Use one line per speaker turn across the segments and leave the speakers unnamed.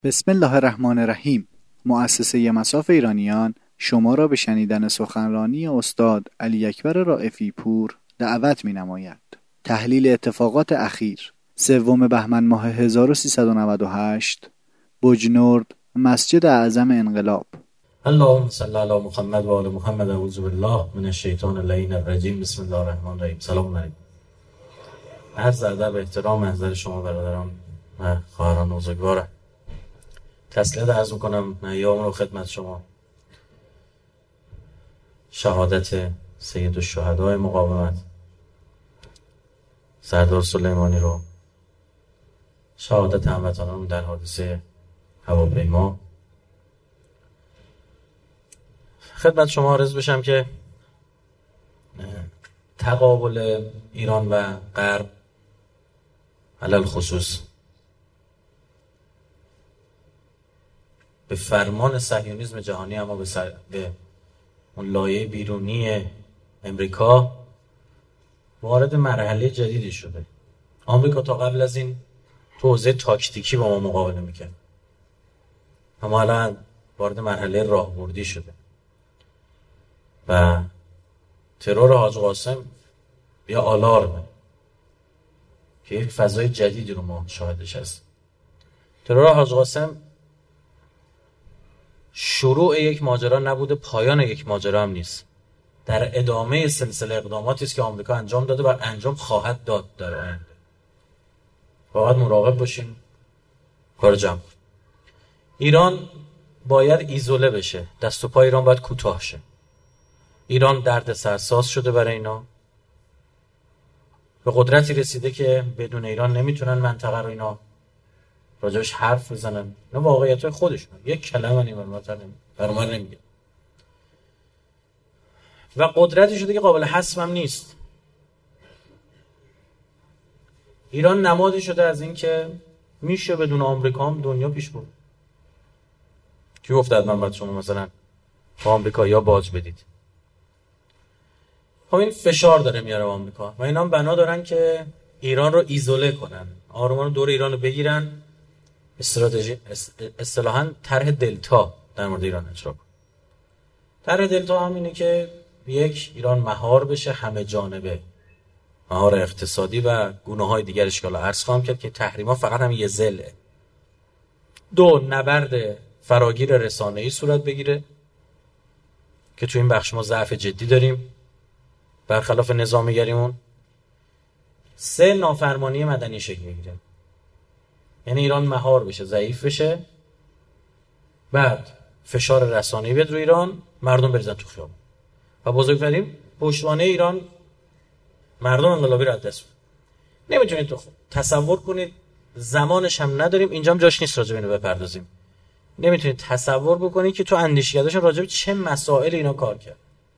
بسم الله الرحمن الرحیم. مؤسسه مصاف ایرانیان شما را به شنیدن سخنرانی استاد علی اکبر رائفی پور دعوت می‌نماید. تحلیل اتفاقات اخیر: 3 بهمن ماه 1398، بجنورد، مسجد اعظم انقلاب.
اللهم صل علی محمد و آل محمد. اعوذ بالله من الشیطان اللعین الرجیم. بسم الله الرحمن الرحیم. سلام علیکم. عرض ادب احترام محضر شما برادران و خواهران بزرگوارم. تسلیت عرض میکنم ایام رو خدمت شما. شهادت سید الشهداء مقاومت سردار سلیمانی رو، شهادت هموطنان در حادثه هواپیما. خدمت شما عرض بشم که تقابل ایران و غرب علل خصوص به فرمان صهیونیسم جهانی، اما به اون لایه بیرونی امریکا وارد مرحله جدیدی شده. آمریکا تا قبل از این تو حوزه تاکتیکی با ما مقابله میکرد، اما الان وارد مرحله راهبردی شده و ترور حاج قاسم یا آلارمه که یک فضای جدیدی رو ما شاهدش هست. ترور حاج قاسم شروع یک ماجرا نبوده، پایان یک ماجرا هم نیست. در ادامه سلسله اقداماتی است که آمریکا انجام داده و انجام خواهد داد در آینده. فقط مراقب باشیم کار جمع. ایران باید ایزوله بشه، دست و پای ایران باید کوتاه شه. ایران درد سرساز شده برای اینا، به قدرتی رسیده که بدون ایران نمیتونن منطقه رو اینا راجبش حرف بزنن. اینا واقعیت‌های خودشون، یک کلمه برامر نمیگه و قدرتی شده که قابل حسم هم نیست. ایران نمادی شده از این که میشه بدون آمریکا هم دنیا پیش برد. کی گفت من باید شما مثلا با آمریکا یا باج بدید؟ خب این فشار داره میاره آمریکا و اینا هم بنا دارن که ایران رو ایزوله کنن، آرومان رو دور ایران رو بگیرن، استراتژی اصطلاحاً طرح دلتا در مورد ایران اجرا کنن. طرح دلتا هم اینه که یک، ایران مهار بشه، همه جانبه، مهار اقتصادی و گونه‌های دیگر اشکال عرض خواهم کرد که تحریما فقط هم یه ضلعه. 2، نبرد فراگیر رسانه‌ای صورت بگیره که تو این بخش ما ضعف جدی داریم برخلاف نظامیگریمون. 3، نافرمانی مدنی شکل بگیره، یعنی ایران مهار بشه، ضعیف بشه، بعد فشار رسانه‌ای بیاد رو ایران، مردم بریزن تو خیابون و بزرگترین پشتوانه ایران مردم انقلابی رو از دست بدن. نمیتونید تو تصور کنید، زمانش هم نداریم، اینجا هم جاش نیست راجع به اینو بپردازیم. نمیتونید تصور بکنید که تو اندیشکدهشون راجع به چه مسائل اینا کار کرد.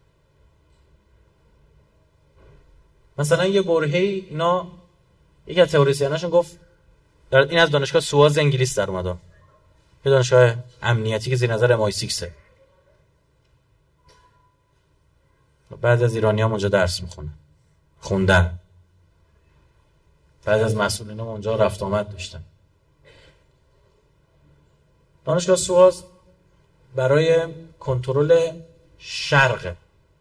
مثلا یه برهه‌ای اینا، یکی از تئوریسیناشون گفت این از دانشگاه سواز انگلیس در اومده، یه دانشگاه امنیتی که زیر نظر MI6 بعضی از ایرانی‌ها اونجا درس خوندن، بعضی از مسئولین هم اونجا رفت آمد داشتن. دانشگاه سواز برای کنترل شرق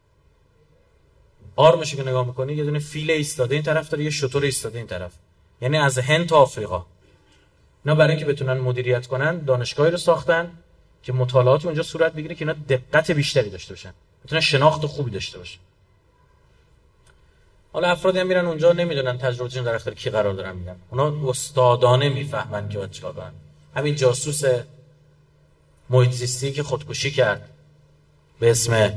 آرمشو که نگاه میکنی یه دونه فیل ایستاده این طرف داره، یه شتر ایستاده این طرف، یعنی از هند تا آفریقا. اینا برای اینکه بتونن مدیریت کنن دانشگاهی رو ساختن که مطالعاتی اونجا صورت بگیره که اینا دقت بیشتری داشته باشن، بتونن شناخت خوبی داشته باشن. حالا افرادی هم میرن اونجا نمیدونن تجربهشون در اختیار کی قرار دارن میدن، اونا استادانه میفهمن که باید چیکار کنن. همین جاسوس محیط زیستی که خودکشی کرد به اسم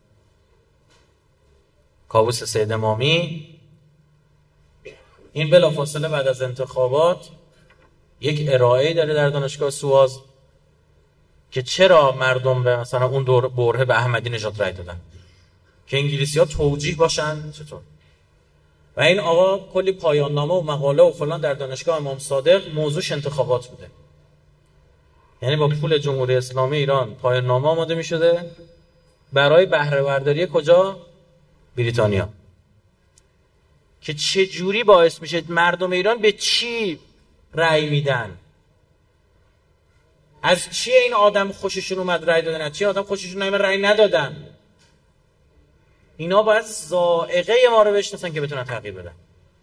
کاووس سید امامی، این بلافاصله بعد از انتخابات یک ارائه‌ای داره در دانشگاه سواز که چرا مردم به مثلا اون دور برهه به احمدی نژاد رای دادن، که انگلیسی‌ها توجیه باشن چطور. و این آقا کلی پایان نامه و مقاله و فلان در دانشگاه امام صادق موضوعش انتخابات بوده، یعنی با پول جمهوری اسلامی ایران پایان نامه آماده می‌شده برای بهره برداری کجا؟ بریتانیا، که چه جوری باعث میشه مردم ایران به چی رأی میدن. از چیه این آدم خوششون اومد رأی دادن، از چیه آدم خوششون نیامد رأی ندادن؟ اینا باید ذائقه ما رو بشناسن که بتونن تغییر بدن.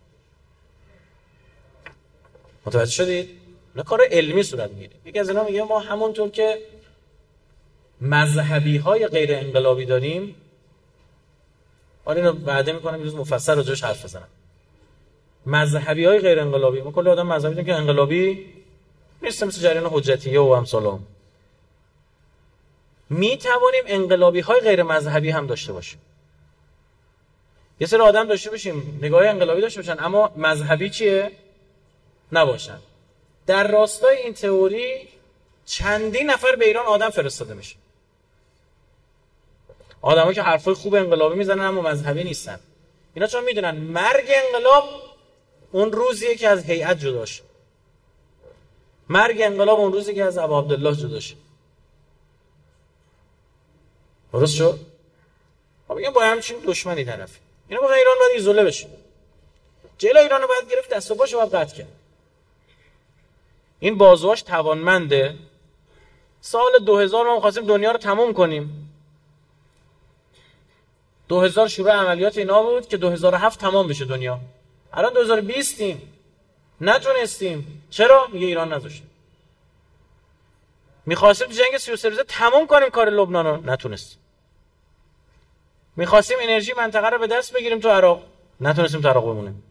متوجه شدید؟ نه کار علمی صورت میگیره. یکی از اینا میگه ما همونطور که مذهبی های غیر انقلابی داریم، حالا اینو وعده میکنم یه روز مفصل راجعش حرف بزنم. مذهبی های غیر انقلابی، ما کلی آدم مذهبی داریم که انقلابی نیست، مثل جریان حجتیه و امثالهم. می توانیم انقلابی های غیر مذهبی هم داشته باشیم. یه سری آدم داشته باشیم نگاه انقلابی داشته باشن اما مذهبی چیه؟ نباشن. در راستای این تئوری چندین نفر به ایران آدم فرستاده میشه. آدمایی که حرفای خوب انقلابی میزنن اما مذهبی نیستن. اینا چون میدونن مرگ انقلاب اون روزیه که از هیئت جدا شه. مرگ انقلاب اون روزی که از ابا عبدالله جدا شه. درست شد؟ ما میگم با همچین دشمنی طرفی. اینا واقعا ایران باید ایزوله بشه. جلوی ایرانو باید گرفت، دست و پاشو باید قطع کرد. این بازوهاش توانمنده. سال 2000 ما می‌خواستیم دنیا رو تموم کنیم. 2000 شروع عملیات اینا بود که 2007 تمام بشه دنیا. الان 2020یم. نتونستیم. چرا؟ میگه ایران نذاشت. می‌خواستیم تو جنگ 33 روزه تموم کنیم کار لبنان رو، نتونستیم. می‌خواستیم انرژی منطقه رو به دست بگیریم تو عراق، نتونستیم تو عراق بمونیم.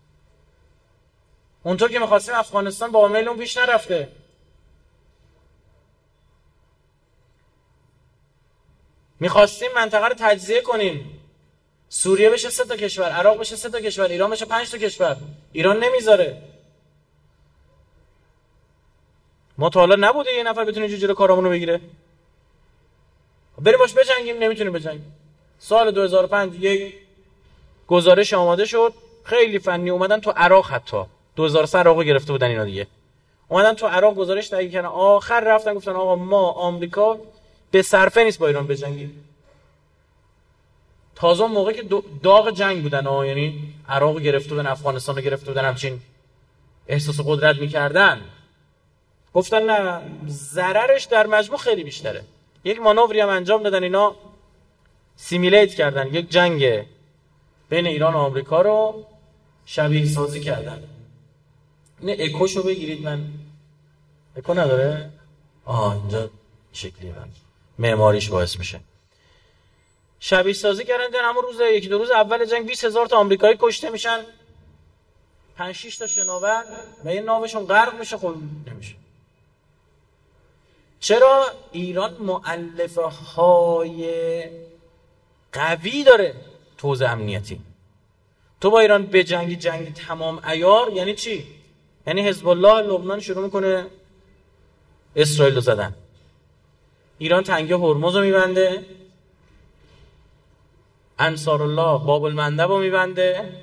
اونطور که می‌خواستیم افغانستان با عامل اون پیش نرفته. می‌خواستیم منطقه رو تجزیه کنیم. سوریه بشه 3 تا کشور، عراق بشه 3 تا کشور، ایران بشه 5 تا کشور. ایران نمیذاره. ما تا حالا نبوده یه نفر بتونه جلوی کارامون رو بگیره. بریم باش بجنگیم، نمیتونیم بجنگیم. سال 2005 یک گزارش آماده شد، خیلی فنی، اومدن تو عراق، حتی 2003 عراقو گرفته بودن اینا دیگه. اومدن تو عراق گزارش تهیه کردن، آخر رفتن گفتن آقا ما آمریکا به صرفه نیست با ایران بجنگیم. تازه اون موقع که داغ جنگ بودن یعنی عراق گرفته بودن، افغانستان رو گرفته بودن، همچین احساس قدرت می‌کردن. گفتن نه، ضررش در مجموع خیلی بیشتره. یک مانوری هم انجام دادن، اینا سیمیلیت کردن، یک جنگ بین ایران و آمریکا رو شبیه سازی کردن. این اکوشو بگیرید، من اکو نداره؟ اینجا شکلیه، من معماریش باعث میشه. شبیه سازی کردن، همون روز یکی دو روز اول جنگ 20,000 تا آمریکایی کشته میشن، 5-6 تا شناور و یه ناوشون غرق میشه. خب نمیشه. چرا؟ ایران مؤلفه های قوی داره تو حوزه امنیتی. تو با ایران به جنگ تمام عیار یعنی چی؟ یعنی حزب الله لبنان شروع میکنه اسرائیل رو زدن، ایران تنگه هرمز رو میبنده، انصارالله باب المندب رو میبنده،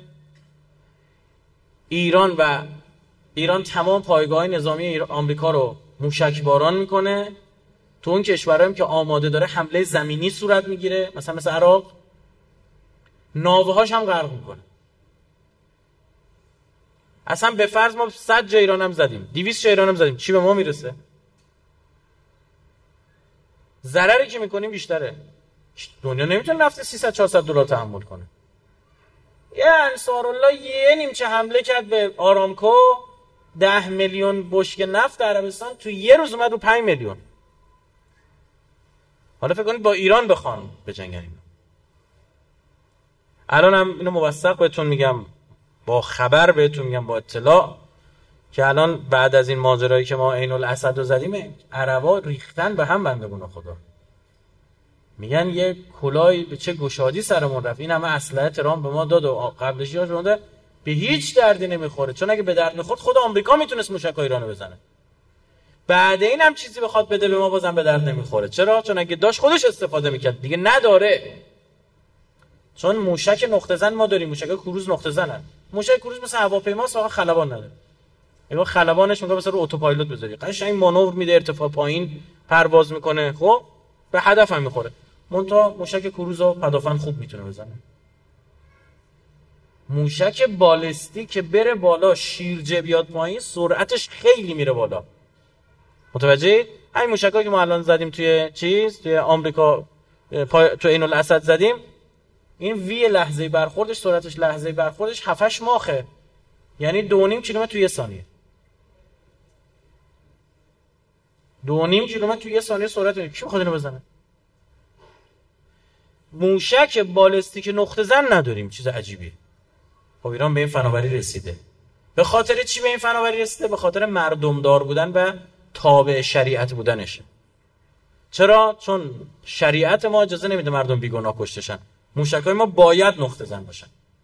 ایران تمام پایگاه نظامی آمریکا رو موشک باران میکنه. تو اون کشورهایی که آماده داره حمله زمینی صورت میگیره، مثل عراق، ناوهاش هم غرق میکنه. اصلا به فرض ما 100 جا ایران هم زدیم، 200 جا ایران هم زدیم، چی به ما میرسه؟ ضرری که میکنیم بیشتره. دنیا نمیتونه نفت 300-400 دلار تحمل کنه. یه انصارالله یه نیمچه حمله کرد به آرامکو، 10 میلیون بشکه نفت عربستان تو یه روز اومد رو 5 میلیون. حالا فکر کنید با ایران بخوان بجنگن. الان هم اینو موثق بهتون میگم، با خبر بهتون میگم، با اطلاع، که الان بعد از این ماجرایی که ما عین الاسد رو زدیم، عربا ریختن به هم، بندگون خدا. میگن یه کلای به چه گشادی سرمون رفت، این همه اسلحه ترامپ به ما داد و قبلش یاش بونده به هیچ دردی نمیخوره. چون اگه به درد میخورد خود آمریکا میتونست موشکای ایرانو بزنه. بعد این هم چیزی بخواد بده به ما بازم به درد نمیخوره. چرا؟ چون اگه داشت خودش استفاده میکرد، دیگه نداره. چون موشک نقطه زن ما داریم، موشک کروز نقطه زنن. موشک کروز مثل هواپیماست، واقعا خلبان نداره. اگه خلبانش میگه مثلا رو اتوپایلوت بذاری، قشنگ مانور میده، ارتفاع پایین پرواز میکنه، خب به هدف هم میخوره. منتها موشک کروزو پدافند خوب میتونه بزنه. موشک بالستیک که بره بالا، شیرجه بیاد پایین، سرعتش خیلی میره بالا. متوجه؟ همین موشکایی که ما الان زدیم توی آمریکا تو عین الاسد زدیم، این وی لحظه برخوردش، سرعتش لحظه برخوردش 7-8 ماخه، یعنی 2.5 کیلومتر توی 1 ثانیه. 2.5 کیلومتر توی 1 ثانیه سرعت کی میخواد اینو بزنه؟ موشک بالستیک نقطه زن نداریم، چیز عجیبیه. خب ایران به این فناوری رسیده. به خاطر چی به این فناوری رسیده؟ به خاطر مردمدار بودن و تابع شریعت بودنشه. چرا؟ چون شریعت ما اجازه نمیده مردم بیگناه کشته شن. موشکای ما باید نقطه زن باشن.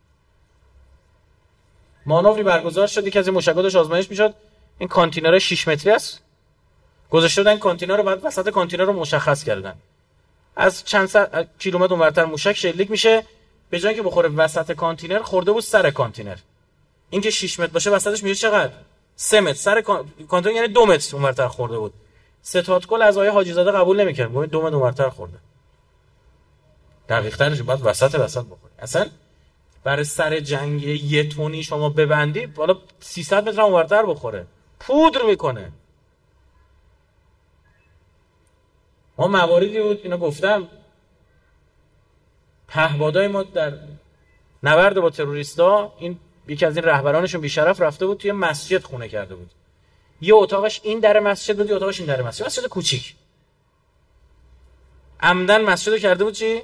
مانوری برگزار شد، یکی از این موشک‌ها داشت آزمایش میشد، این کانتینر 6 متری است، گذاشته بودن کانتینر رو، بعد وسط کانتینر رو مشخص کردن. از چند کیلومتر اونورتر موشک شلیک میشه، به جای که بخوره وسط کانتینر خورده بود سر کانتینر. این که 6 متر باشه وسطش میشه چقدر؟ 3 متر. سر کانتینر یعنی 2 متر اونورتر خورده بود. ستاد کل از آیه حاجی زاده قبول نمی‌کرد، گفت 2 متر اونورتر خورده. دقیق ترش بعد وسط بخوره. اصلا برای سر جنگ 1 تونی شما ببندی، والا 300 متر اونورتر بخوره، پودر میکنه. ما مواردی بود اینا گفتم، پهپادای ما در نبرد با تروریستا، این یکی از این رهبرانشون بیشرف رفته بود توی مسجد خونه کرده بود. یه اتاقش این در مسجد بود، یه اتاقش این در مسجد کوچیک. عمدن مسجدو کرده بود چی؟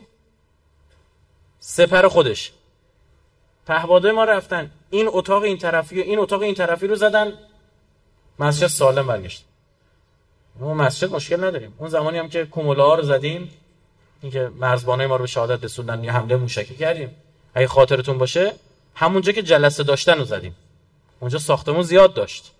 سپر خودش. پهپادای ما رفتن این اتاق این طرفی و این اتاق این طرفی رو زدن، مسجد سالم برگشت. ما مسجد مشکل نداریم. اون زمانی هم که کومولا رو زدیم، اینکه مرزبانای ما رو به شهادت رسوندن، یه حمله موشکی کردیم، اگه خاطرتون باشه همونجا که جلسه داشتن رو زدیم، اونجا ساختمون زیاد داشت.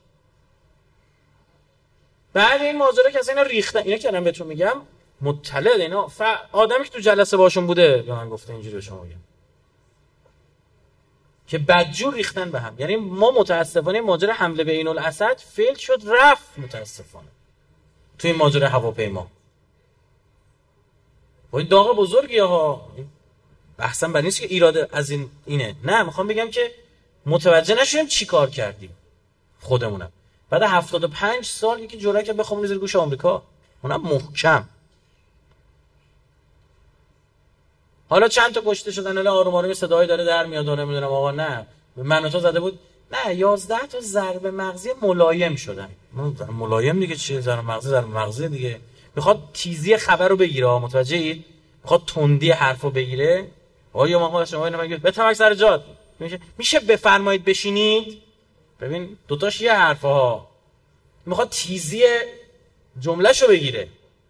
بعد این ماجرا که اصلا اینا ریختن، اینا که الان بهتون میگم مطلع اینا آدمی که تو جلسه باشون بوده به من گفته، اینجوری به شما میگم که بدجور ریختن به هم. یعنی ما متاسفانه ماجرا حمله به عین الاسد فیل شد رفت، متاسفانه تو این ماجرا هواپیما و این داغ بزرگی ها. بحثا بر نیست که ایراد از اینه، نه، میخوام بگم که متوجه نشیم چی کار کردیم خودمونم. بعد 75 سال یکی جرأت کرد بخوام زیر گوش آمریکا، اونم محکم. حالا چند تا کشته شدن، حالا آروم آروم صدایی داره در میاد، نمیدونم آقا نه من و تو زده بود، نه 11 تا ضربه مغزی ملایم شدن. ملایم دیگه چیه؟ ضربه مغزی دیگه. میخواد تیزی خبر رو بگیره، متوجه اید؟ میخواد تندی حرفو بگیره. آیا ما شما اینو میگه بتمک سر جات، میشه بفرمایید بشینید. ببین دوتاش یه حرفه ها. میخواد تیزی جملهشو بگیره.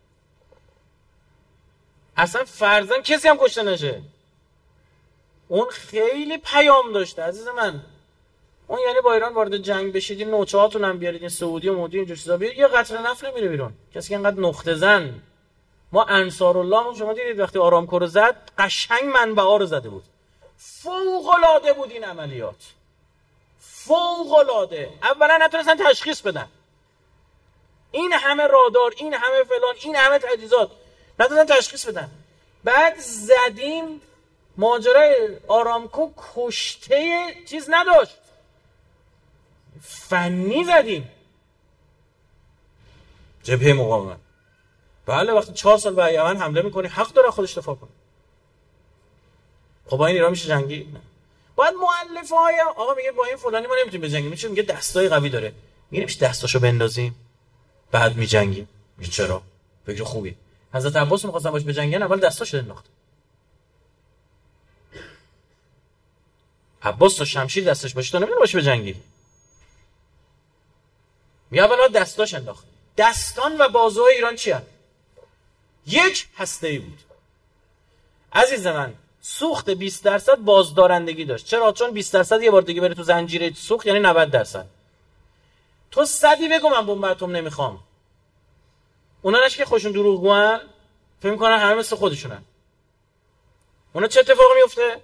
اصلا فرضاً کسی هم کشته نشه. اون خیلی پیام داشته عزیز من. اون یعنی با ایران وارد جنگ بشید، این نوچه‌هاتون هم بیارید، این سعودی و مودی اینجور چیزا بیارید، یه قطره نفت نمیره بیرون. کسی که اینقدر نقطه زن. ما انصارالله شما دیدید وقتی آرامکو رو زد، قشنگ منبعا رو زده بود. فوق العاده بود این عملیات. فوق العاده. اولا نتونستن تشخیص بدن. این همه رادار، این همه فلان، این همه تجهیزات، نتونستن تشخیص بدن. بعد زدیم، ماجرای آرامکو کشته چیز نداشت، فنی زدیم. جبهه مقاومت. بله وقتی 4 سال به یمن حمله میکنی حق داره خودش دفاع کنه. خب با این ایران میشه جنگی؟ نه. باید مؤلفه های آقا میگه با این فلانی ما نمیتونیم بجنگیم، میشه میگه دستای قوی داره، میگه میشه دستاشو بندازیم بعد میجنگیم. میگه چرا؟ فکر خوبی. حضرت عباس می‌خواستن باش بجنگن، اول دستاشو انداخت. عباس تو شمشیر دستش باشه تو نمیتونی باش بجنگی. میگه اول دستاش انداخت. دستان و بازوهای ایران چی هست؟ یک هسته‌ای بود. عزیز من سوخت 20% بازدارندگی داشت. چرا؟ چون 20% یه بار دیگه بره تو زنجیره سوخت یعنی 90%. تو 100 بگو من بمب اتم نمیخوام. اونا نش که خودشون دروغگوان، فکر می‌کنن همه مثل خودشونن. اونا چه اتفاقی میفته؟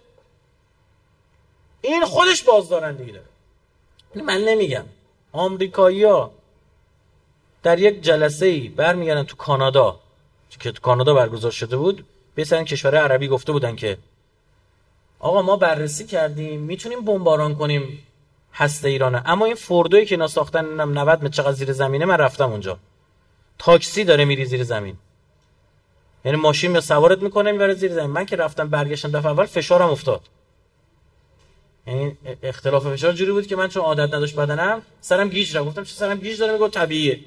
این خودش بازدارندگی داره. من نمیگم. آمریکایی‌ها در یک جلسه‌ای برمیگردن تو کانادا که تو کانادا برگزار شده بود، به سر کشورهای عربی گفته بودن که آقا ما بررسی کردیم میتونیم بمباران کنیم هسته ایرانه، اما این فوردویی که اینا ساختن 90 متر چقدر زیر زمینه، من رفتم اونجا تاکسی داره میری زیر زمین، یعنی ماشین یا سوارت میکنه میبره زیر زمین. من که رفتم برگشتم دفعه اول فشارم افتاد، یعنی اختلاف فشار جوری بود که من چون عادت نداشت بدنم سرم گیج رفت. گفتم چه سرم گیج داره؟ میگه طبیعیه.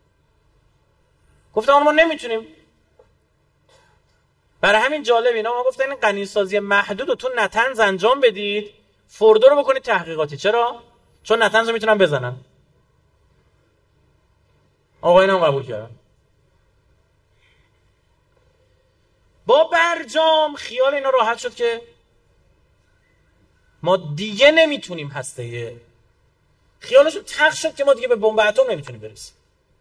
گفتم ما نمیتونیم. برای همین جالب اینا ما گفتن این غنیسازی محدود رو تو نتنز انجام بدید، فوردو رو بکنید تحقیقاتی. چرا؟ چون نتنز رو میتونن بزنن. آقایون هم قبول کردن. با برجام خیال اینا راحت شد که ما دیگه نمیتونیم هسته. خیالشون تخت شد که ما دیگه به بمب اتم نمیتونیم برسیم.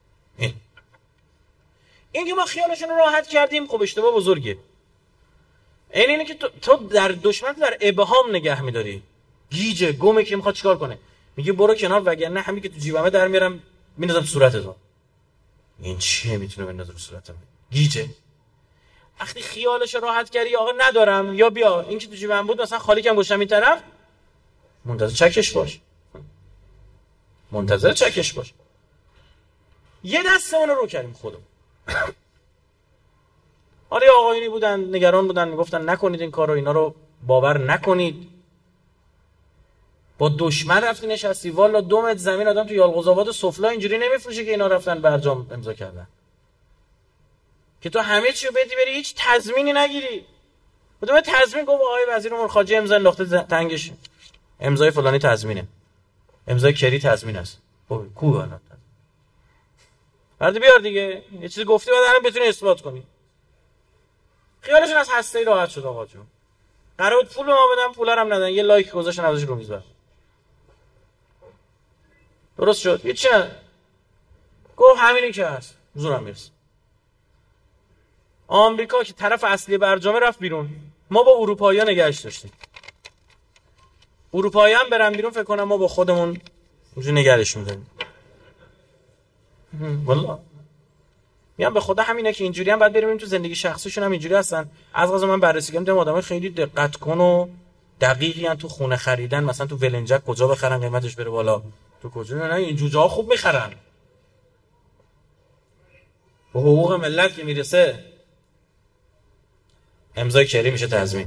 این که ما خیالشون رو راحت کردیم خب اشتباه بزرگه. اینه که تو در دشمن در ابهام نگه میداری، گیجه گمه که میخواد چیکار کنه، میگه برو کنار وگرنه همین که تو جیبمه در میارم میندازم تو صورتت. این چیه میتونه بندازه رو صورتم؟ گیجه. وقتی خیالش راحت کردی آقا ندارم یا بیا این که تو جیبم بود مثلا خالی کم گوشم این طرف، منتظر چکش باش، منتظر چکش باش. یه دستمون رو کردیم خودمون. آره آقایونی بودن نگران بودن میگفتن نکنید این کارو، اینا رو باور نکنید. با دشمن رفتی نشستی، والا 2 متر زمین آدم تو یالقوزآباد سفلا اینجوری نمیفروشه که اینا رفتن برجام امضا کردن که تو همه چی رو بدی بری هیچ تضمینی نگیری. بودم تضمین گفت آقای وزیر امور خارجه امضا انداخته تنگش، امضای فلانی تضمینه، امضای کری تضمین است. خب کو الان بعد بیار دیگه یه چیزی گفتی بعد الان بتونی اثبات کنی. خیالشون از هسته‌ای راحت شد. آقا جون قرار بود پول به ما بدن، پولا رو هم ندن، یه لایک گذاشتن ازش رو میز. درست شد. هیچ نه. گفت همینی که هست زورم میرسه. آمریکا که طرف اصلی برجامه رفت بیرون، ما با اروپایی‌ها نگهش داشتیم. اروپایی‌ها هم برن بیرون فکر کنم ما با خودمون اونجوری نگهش می‌داریم. والله میگم به خدا همینه که اینجوری هم بعد بریم تو زندگی شخصیشون هم اینجوری هستن. از قضا من بررسی کردم آدمای خیلی دقت کن و دقیقی ان تو خونه خریدن، مثلا تو ولنجک کجا بخرن قیمتش بره بالا، تو کجا نه این جوجه‌ها خوب میخرن. به حقوق ملت که میرسه امضای کری میشه تضمین.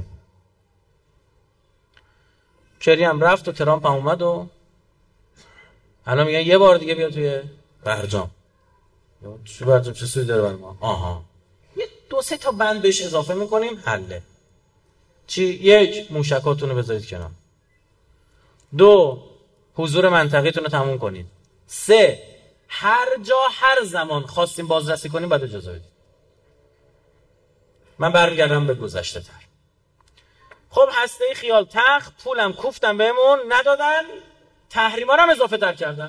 کری هم رفت و ترامپ هم اومد و الان میگن یه بار دیگه بیا توی برجام. چه برجام چه سوی داره برای ما؟ آها یه 2-3 تا بند بهش اضافه میکنیم حله. چی؟ 1 موشکاتون رو بذارید کنار. 2 حضور منطقیتون رو تموم کنید. 3 هر جا هر زمان خواستیم بازرسی کنیم بعد اجازه بدید. من برمیگردم به گذشته تر. خب هسته خیال تخت، پولم کوفتم بهمون ندادن، تحریما رو هم اضافه تر کردن.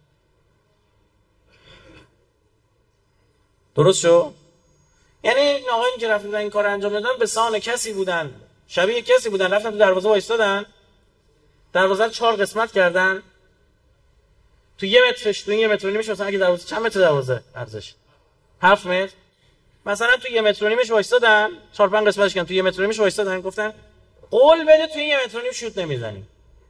درست شو؟ یعنی این آقایون که رفتن این کار انجام دادن به سان کسی بودن، شبیه کسی بودن، رفتن تو دروازه وایستادن، دروازه رو 4 قسمت کردن، تو 1 مترش، تو 1 متر و نیمش، مثلا اگه دروازه چند متر دروازه ارزش 7 متر، مثلا تو 1 متر و نیمش وایستادن، 4-5 قسمتش کردن، تو 1 متر و نیمش وایستادن، گفتن قول بده تو 1 متر و نیم شوت نمیزنیم.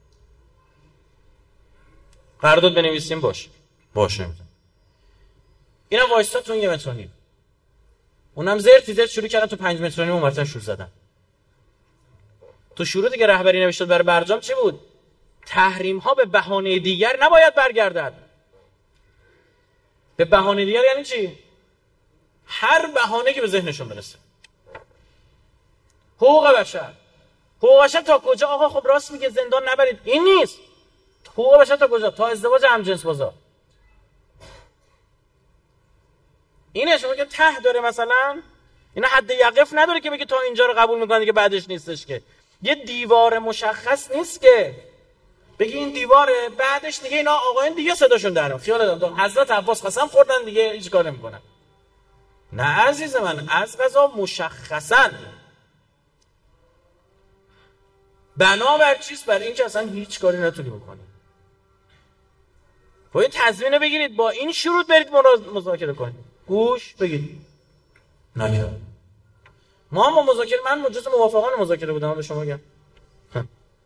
قرارداد بنویسیم باش نمیزنیم. اینا وایستاد تو 1 متر و نیم. اونم زرت شروع کردن تو 5 متر و نیم اونورتن شوت زدن. تو شروطی که رهبری نوشته برای برجام چی بود؟ تحریم ها به بهانه دیگر نباید برگردد. به بهانه دیگر یعنی چی؟ هر بهانه که به ذهنشون برسه. حقوق بشر تا کجا؟ آقا خب راست میگه زندان نبرید، این نیست. حقوق بشر تا کجا؟ تا ازدواج همجنس بازا. اینه شما که ته داره مثلا، اینا حد یقف نداره که بگه تا اینجا رو قبول میکنن دیگه بعدش نیستش، که یه دیوار مشخص نیست که بگی این دیواره بعدش دیگه اینا آقایون دیگه صداشون درم. خیال دادم حضرت عباس قسم خوردن دیگه هیچ کار نمیکنن. نه عزیز من، از قضا مشخصا بنابر چیز بر این که اصلا هیچ کاری نتونی بکنی. باید تضمین بگیرید، با این شروط برید مذاکره کنید. گوش بگید نکرد. ما هم مذاکره، من جزء موافقان مذاکره بودم به شما بگم.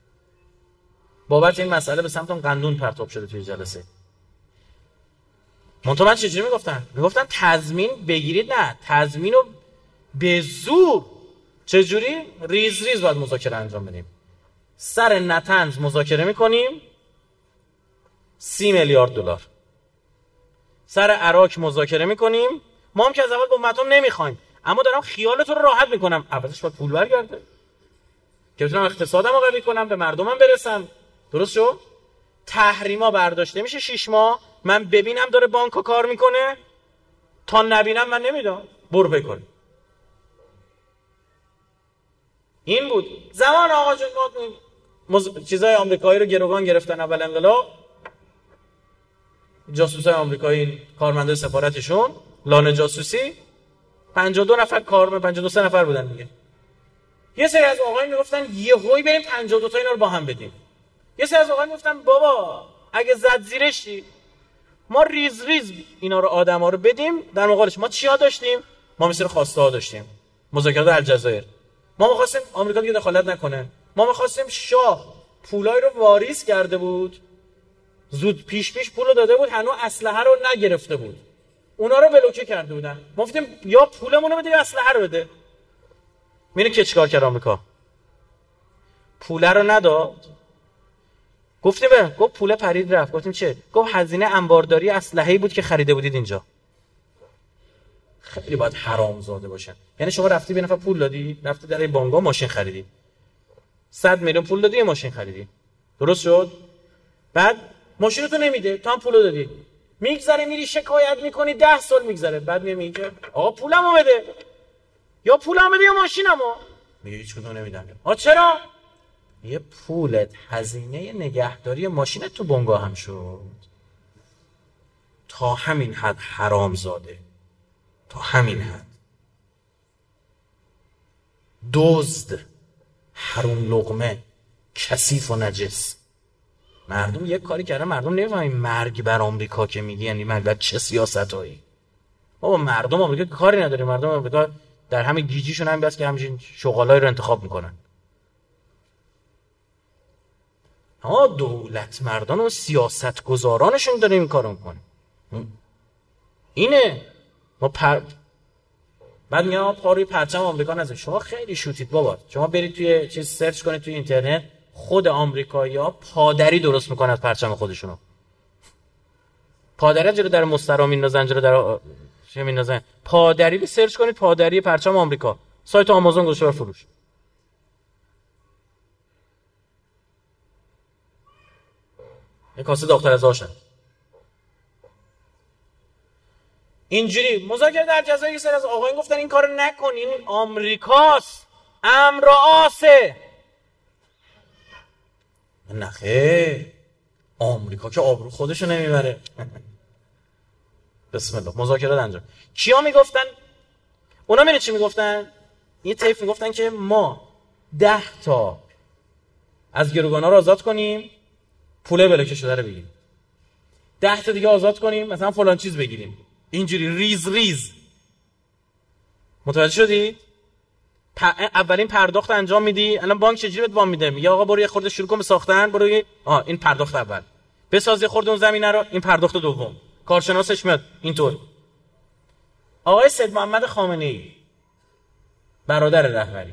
بابت این مسئله به سمتم قندون پرتاب شده توی جلسه. منتها من چجوری میگفتن تضمین بگیرید، نه تضمین رو به زور. چجوری؟ ریز ریز باید مذاکره انجام بدیم. سر نتنز مذاکره میکنیم 30 میلیارد دلار. سر عراق مذاکره میکنیم، ما هم که از اول با مردم نمیخوایم، اما دارم خیالتون رو راحت میکنم، اولش باید پول برگرده که بتونم اقتصادم رو قوی کنم، به مردمم برسم. درست شد؟ تحریما برداشته میشه 6 ماه، من ببینم داره بانکو کار میکنه، تا نبینم من نمیدم، برو بکن. این بود زمان آقا جون. چیزای آمریکایی رو گروگان گرفتن اول انقلاب، جاسوسای آمریکایی، کارمندای سفارتشون، لانه جاسوسی، 52 نفر کارمند، 52 نفر بودن دیگه. یه سری از آقایون میگفتن یهویی بریم 52 تا اینا رو با هم بدیم. یه سری از آقایون میگفتن بابا اگه زد زیرش چی؟ ما ریز ریز اینا رو آدما رو بدیم، در مقابلش ما چیا داشتیم؟ ما مثل خواسته ها داشتیم. مذاکرات الجزایر. ما می‌خواستیم آمریکا دیگه دخالت نکنه. ما می‌خواستیم شاه پولای رو واریز کرده بود. زود پیش پولو داده بود، هنوز اسلحه رو نگرفته بود. اونا رو بلوکه کرده بودن. ما گفتیم یا پولمون رو بده یا اسلحه رو بده. می‌بینی که چیکار کرد آمریکا؟ پول رو نداد. گفت پول پرید رفت. گفتیم چه؟ گفت هزینه انبارداری اسلحه‌ای بود که خریده بودید اینجا. خیلی باید حرامزاده باشن. یعنی شما رفتی به نفر پول دادی، رفتی در این بانک‌ها ماشین خریدی. 100 میلیون پول دادی، یه ماشین خریدی. درست شد؟ بعد ماشینتو نمیده، تو هم پولو دادی. میگذره میری شکایت میکنی 10 سال میگذره. بعد میگه آقا پولمو بده. یا پولمو بده یا ماشینمو. میگه هیچ کدوم نمیدم. چرا؟ یه پولت هزینه نگهداری ماشینت تو بنگاه هم شد. تا همین حد حرامزاده، تا همین حد دزد، حروم لقمه، کثیف و نجس. مردم یک کاری کردن، مردم نمیفهمن مرگ بر آمریکا که میگی یعنی مرگ بر چه سیاستایی. بابا مردم آمریکا کاری نداره، مردم آمریکا در همین گیجیشون هم بس که همین شغالای رو انتخاب میکنن. اما دولت مردان و سیاست گذارانشون داره این کارو میکنه. اینه ما بعد میگم پاروی پرچم آمریکا نذارید. شما خیلی شوتید بابا. شما برید توی چیز سرچ کنید توی اینترنت، خود آمریکایی‌ها پادری درست میکنن از پرچم خودشونو. پادری جلو در مسترا میندازن، جلو در چه میندازن؟ پادری رو سرچ کنید، پادری پرچم آمریکا. سایت آمازون گذاشته بر فروش. یک کاسه داغ‌تر از آشن. اینجوری مذاکره در جزایر یه سری از آقایون گفتن این کارو نکنین، آمریکاست، امر آسه. نه خیر، آمریکا که آبرو خودشو نمیبره. بسم الله. مذاکرات انجام. کیا میگفتن؟ اونا میره چی میگفتن؟ این طیف میگفتن که ما 10 تا از گروگانا رو آزاد کنیم، پول بلوکه شده رو بگیریم. 10 تا دیگه آزاد کنیم، مثلا فلان چیز بگیریم. اینجوری ریز ریز. متوجه شدید؟ اولین پرداخت انجام میدی. الان بانک چجوری بهت وام میده؟ میگه آقا برو یه خورده شروع کن به ساختن، برو این پرداخت اول. بساز یه خورده اون زمینه رو، این پرداخت دوم. کارشناسش میاد اینطور. آقای سید محمد خامنه‌ای برادر رهبری،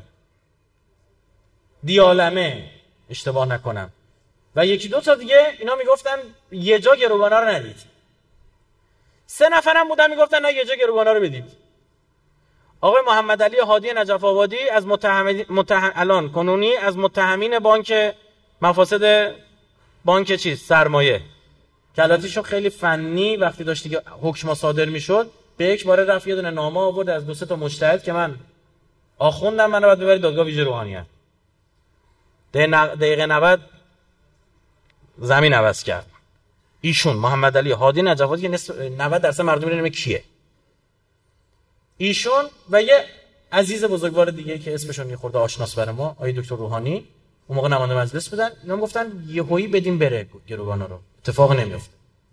دیالمه اشتباه نکنم و یکی دو تا دیگه، اینا میگفتن یه جا گروگانا رو ندید. 3 نفرم بودن میگفتن نه یه جا گروگانا رو بدید. آقای محمد علی هادی نجف آبادی از الان کنونی از متهمین بانک مفاسد بانک سرمایه، کلاتیشون خیلی فنی، وقتی داشت دیگه حکم صادر میشد به یک بار رفت یه دونه نامه آورد از 2-3 تا مجتهد که من آخوندم، منو باید ببرید دادگاه ویژه روحانیت. دقیقه 90 زمین عوض کرد. ایشون محمد علی هادی نجف آبادی که 90% مردم میدونن کیه، ایشون و یه عزیز بزرگوار دیگه که اسمشون یه خورده آشناس برای ما، آقای دکتر روحانی، اون موقع نماینده مجلس بودن. اینا گفتن یهویی بدیم بره گروگانا رو، اتفاق نمیفته.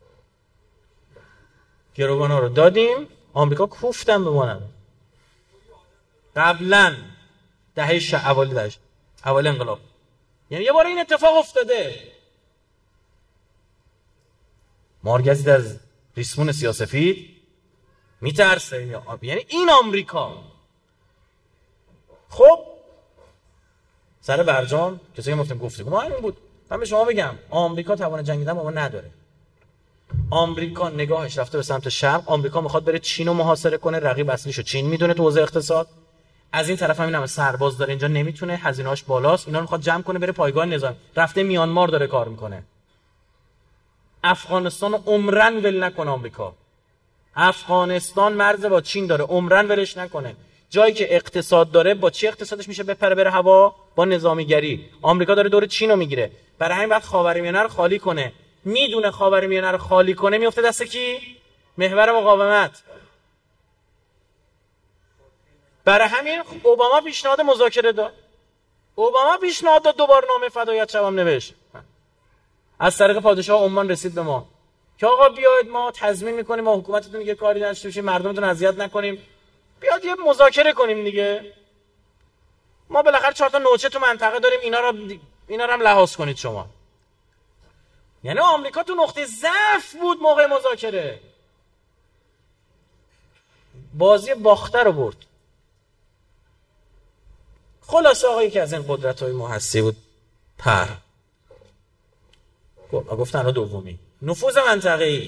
گروگانا رو دادیم، آمریکا کوفتن به ما. قبلا دهه اول انقلاب، یعنی یه بار این اتفاق افتاده. مارگزید از ریسمون سیاه‌سفید میترسه، یعنی این آمریکا. خب سر برجام کسی که گفتگو ما این بود. من به شما بگم آمریکا توان جنگیدن با ما نداره. آمریکا نگاهش رفته به سمت شرق. آمریکا میخواد بره چین رو محاصره کنه، رقیب اصلیشو چین میدونه تو حوزه اقتصاد. از این طرف همین سرباز داره اینجا، نمیتونه، هزینه‌اش بالاست، اینا رو میخواد جمع کنه بره پایگاه نظامی. رفته میانمار داره کار میکنه. افغانستان رو عمرن ول نکنه آمریکا. افغانستان مرز با چین داره، عمرن ولش نکنه. جایی که اقتصاد داره، با چی اقتصادش میشه بپره بره هوا؟ با نظامیگری. آمریکا داره دور چین رو میگیره. برای همین وقت خاورمیانه رو خالی کنه. میدونه خاورمیانه رو خالی کنه میفته دست کی؟ محور مقاومت. برای همین اوباما پیشنهاد مذاکره داد. اوباما پیشنهاد داد، دوباره نامه فدایت شبم نوشت. از طریق پادشاه عمان رسید به ما که آقا بیاید ما تضمین میکنیم ما حکومتتون دیگه کاری نداشته باشیم، مردمتون اذیت نکنیم، بیاد یه مذاکره کنیم دیگه. ما بالاخره 4 تا نوچه تو منطقه داریم، اینا رو هم لحاظ کنید شما. یعنی آمریکا تو نقطه ضعف بود موقع مذاکره. بازی باخته رو برد. خلاص آقا یکی از این قدرت‌های محسی بود گفتن دومی نفوذ منطقه‌ای.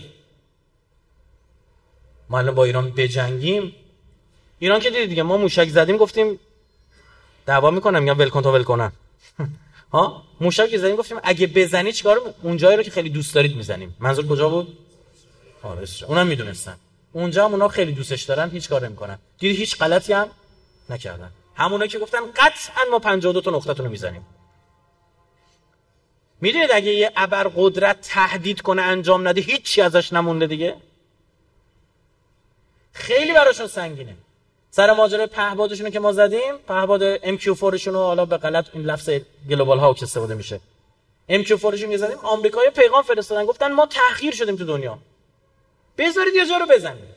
ما الان با ایران بجنگیم، ایران که دیدید دیگه، ما موشک زدیم گفتیم دعوا میکنم، میگم ول کن تا ول کنم. ها موشک زدیم گفتیم اگه بزنی چیکار، اون جایی رو که خیلی دوست دارید میزنیم. منظور کجا بود؟ اسرائیل. اونم میدونستن اونجا هم اونا خیلی دوستش دارن، هیچ کار نمیکنن. دیدی هیچ غلطی هم نکردن. همونایی که گفتن قطعا ما 52 تا نقطه‌تون رو میزنیم. میدونید اگه یه ابرقدرت تهدید کنه انجام نده، هیچی ازش نمونده دیگه. خیلی براشون سنگینه. سر ماجرای پهپادشون که ما زدیم، پهپاد MQ4 شون رو حالا به غلط این لفظ گلوبال هاوک استفاده میشه، MQ4 شون که زدیم، آمریکایی‌ها پیغام فرستادن گفتن ما تأخیر شدیم تو دنیا، بذارید یه جا رو بزنید.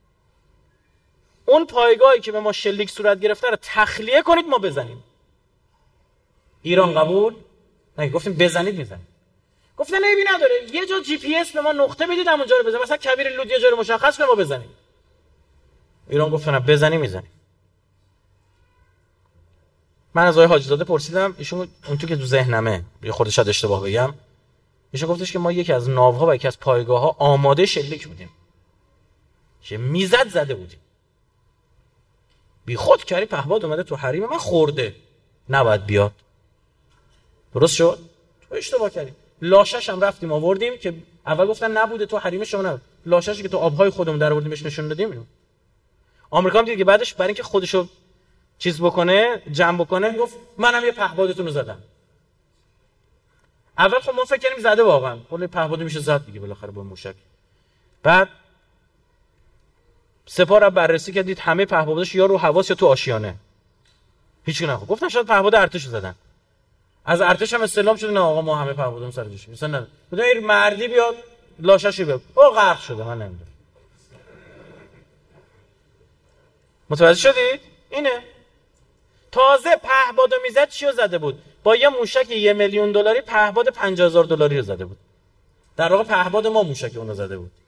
اون پایگاهی که به ما شلیک صورت گرفته رو تخلیه کنید ما بزنیم. ایران قبول نه، گفتیم بزنید میزنید. گفتن عیبی نداره، یه جا GPS به ما نقطه بدید همونجا رو بزنید، مثلا کویر لود یه جا رو مشخص کنه ما بزنیم. ایران گفت نه بزنیم میزنیم. من از آقای حاجی زاده پرسیدم، ایشون اون تو که تو ذهنمه یه خورده شاید اشتباه بگم، ایشون گفتش که ما یکی از ناوها و یکی از پایگاه‌ها آماده شلیک بودیم که میزد زده بودیم. بی خود کاری پهپاد اومده تو حریم من خورده، نباید بیاد. درست شد؟ تو اشتباه کردی. لاشش هم رفتیم آوردیم که اول گفتن نبوده تو حریم شما، نه لاششی که تو آبهای خودمون در آوردیم بهش نشون دادیم. اینو آمریکا هم دید که بعدش برای اینکه خودشو چیز بکنه، جمع بکنه، گفت منم یه پهپادتون رو زدم. اول خب ما فکر کردیم زده، واقعا کلی پهپاد میشه زد دیگه بالاخره با موشک. بعد سپاه را بررسی کردید همه پهپاداش یا رو حواس یا تو آشیانه، هیچ کی نخورد. گفتن شاید پهپاد ارتشو زدن. از ارتش هم استعلام شده نه آقا ما همه پهپادمون سر جاشه. مثلا نه بودن این مردی بیاد لاشاشو بیاد او غرق شده، من نمیدونم. متوجه شدید؟ اینه. تازه پهپادو میزد چیو زده بود؟ با یه موشک $1,000,000 پهپاد $50,000 رو زده بود. در واقع پهپاد ما موشک اون رو زده بود.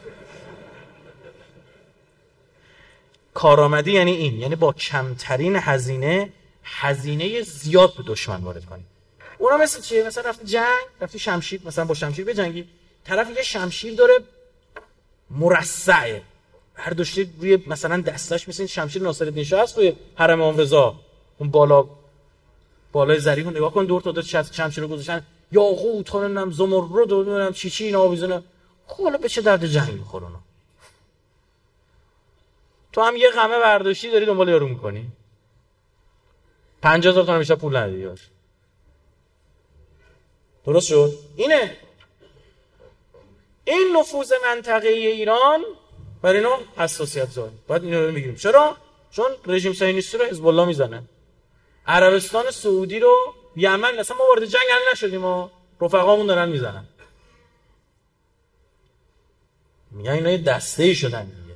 کارآمدی یعنی این، یعنی با کمترین هزینه زیاد به دشمن وارد کنی. اونا مثل چیه؟ مثلا رفتی جنگ، رفتی شمشیر، مثلا با شمشیر بجنگی، طرف یه شمشیر داره مرصعه، برداشتی روی مثلا دستش مثل شمشیر ناصرالدین شاه است روی حرم امام رضا، اون بالای زریح نگاه کن، دور تا دور شمشیر رو گذاشتن، یاقوت نمیدونم زمرد و نمیدونم چی اینا آویزونه. خب حالا به چه درد جنگ میخوره اونا؟ تو هم یه قمه برداشتی داری دنبال یارو میکنی، 50,000 تومان بیشتر پول نداری یار. درست شد؟ اینه این نفوذ منطقه‌ای ایران برای اینو حساسیت داره. باید اینو رو میگیریم. چرا؟ چون رژیم صهیونیستی رو حزب الله میزنه. عربستان سعودی رو، یمن، اصلا ما وارد جنگ نشدیم، ما رفقامون دارن میزنن. میگن اینا یه دسته‌ای شدن دیگه.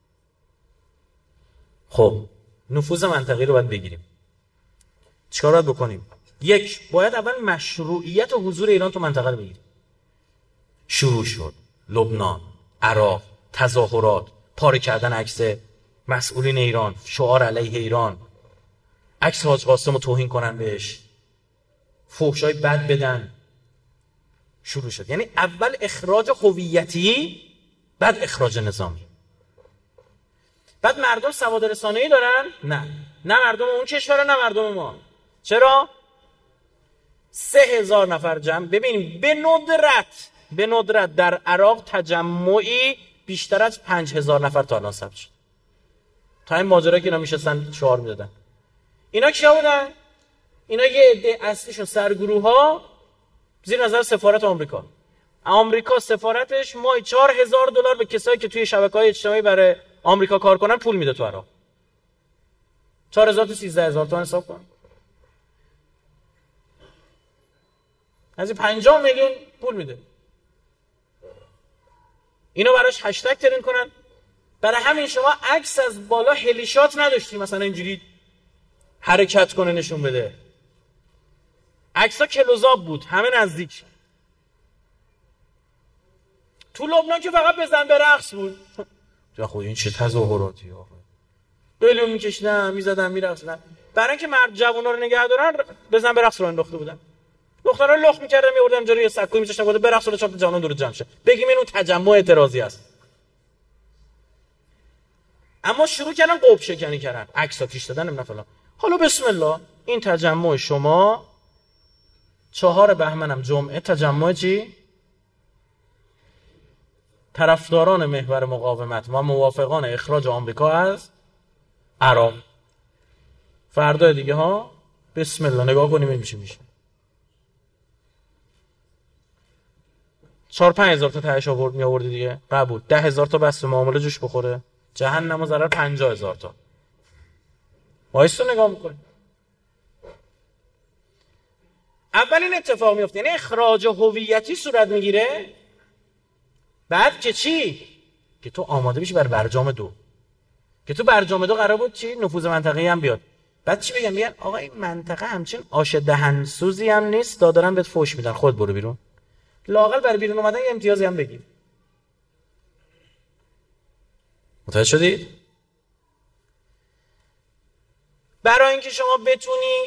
خب نفوذ منطقه‌ای رو باید بگیریم. چیکار باید بکنیم؟ یک، باید اول مشروعیت و حضور ایران تو منطقه رو بگیریم. شروع شد لبنان، عراق، تظاهرات، پاره کردن عکس مسئولین ایران، شعار علیه ایران، عکس حاج قاسم رو توهین کنن بهش، فحشای بد بدن. شروع شد. یعنی اول اخراج هویتی، بعد اخراج نظامی. بعد مردم سواد رسانه‌ای دارن؟ نه مردم اون کشور، نه مردم ما. چرا؟ 3000 نفر جمع. ببینیم به ندرت در عراق تجمعی بیشتر از 5000 نفر تا الان ثبت شد. تا این ماجرا که اینا میشستن شعار میدادن. اینا کیا بودن؟ اینا یه عده اصلیشون سرگروه‌ها زیر نظر سفارت آمریکا سفارتش ماهی $4000 به کسایی که توی شبکه‌های اجتماعی برای آمریکا کار کنن پول میده تو عراق. 4000 تا 13000 تومان حساب کن. از 50 میلیون پول میده. اینو براش هشتگ ترند کنن. برای همین شما عکس از بالا هلیشات نداشتی مثلا اینجوری حرکت کنه نشون بده. عکس‌ها کلوزآپ بود، همه نزدیک. تو لبنان که فقط بزن به رقص بود. یا خود این چه تظاهراتی آخه. بلون می‌کشیدن، می‌زدن، می‌رقصیدن. برای اینکه مرد جوونا رو نگه دارن بزن به رقص رو انداخته بودن. دخترها لخت می‌کردن می‌آوردن جلوی یه سکوی می‌ذاشتن گفت برقص رو چاپ جوانان دور جمع شه. بگیم اینو تجمع اعتراضی است. اما شروع کردن قب شکنی کردن، عکس‌ها کش دادن نمیدونم فلان. حالا بسم الله این تجمع شما 4 بهمنم جمعه تجمع چی؟ طرفداران محور مقاومت و موافقان اخراج آمریکا از عراق. فردا دیگه ها بسم الله نگاه کنیم این میشه 4-5 هزار تا تهش آورد می آوردی دیگه قبول. 10,000 تا بس معامله جوش بخوره جهنم و ضرر 50,000 تا. وایس رو نگاه میکنی. اول این اتفاق میفته، یعنی اخراج هویتی صورت میگیره. بعد که چی؟ که تو آماده بشی برای برجام 2. که تو برجام 2 قرار بود چی؟ نفوذ منطقه‌ای هم بیاد. بعد چی بگم آقا این منطقه همچین آش دهنسوزی هم نیست، دارن بهت فوش میدن، خود برو بیرون. لااقل برای بیرون اومدن یه امتیازی هم بگیر. متوجه شدید؟ برای اینکه شما بتونی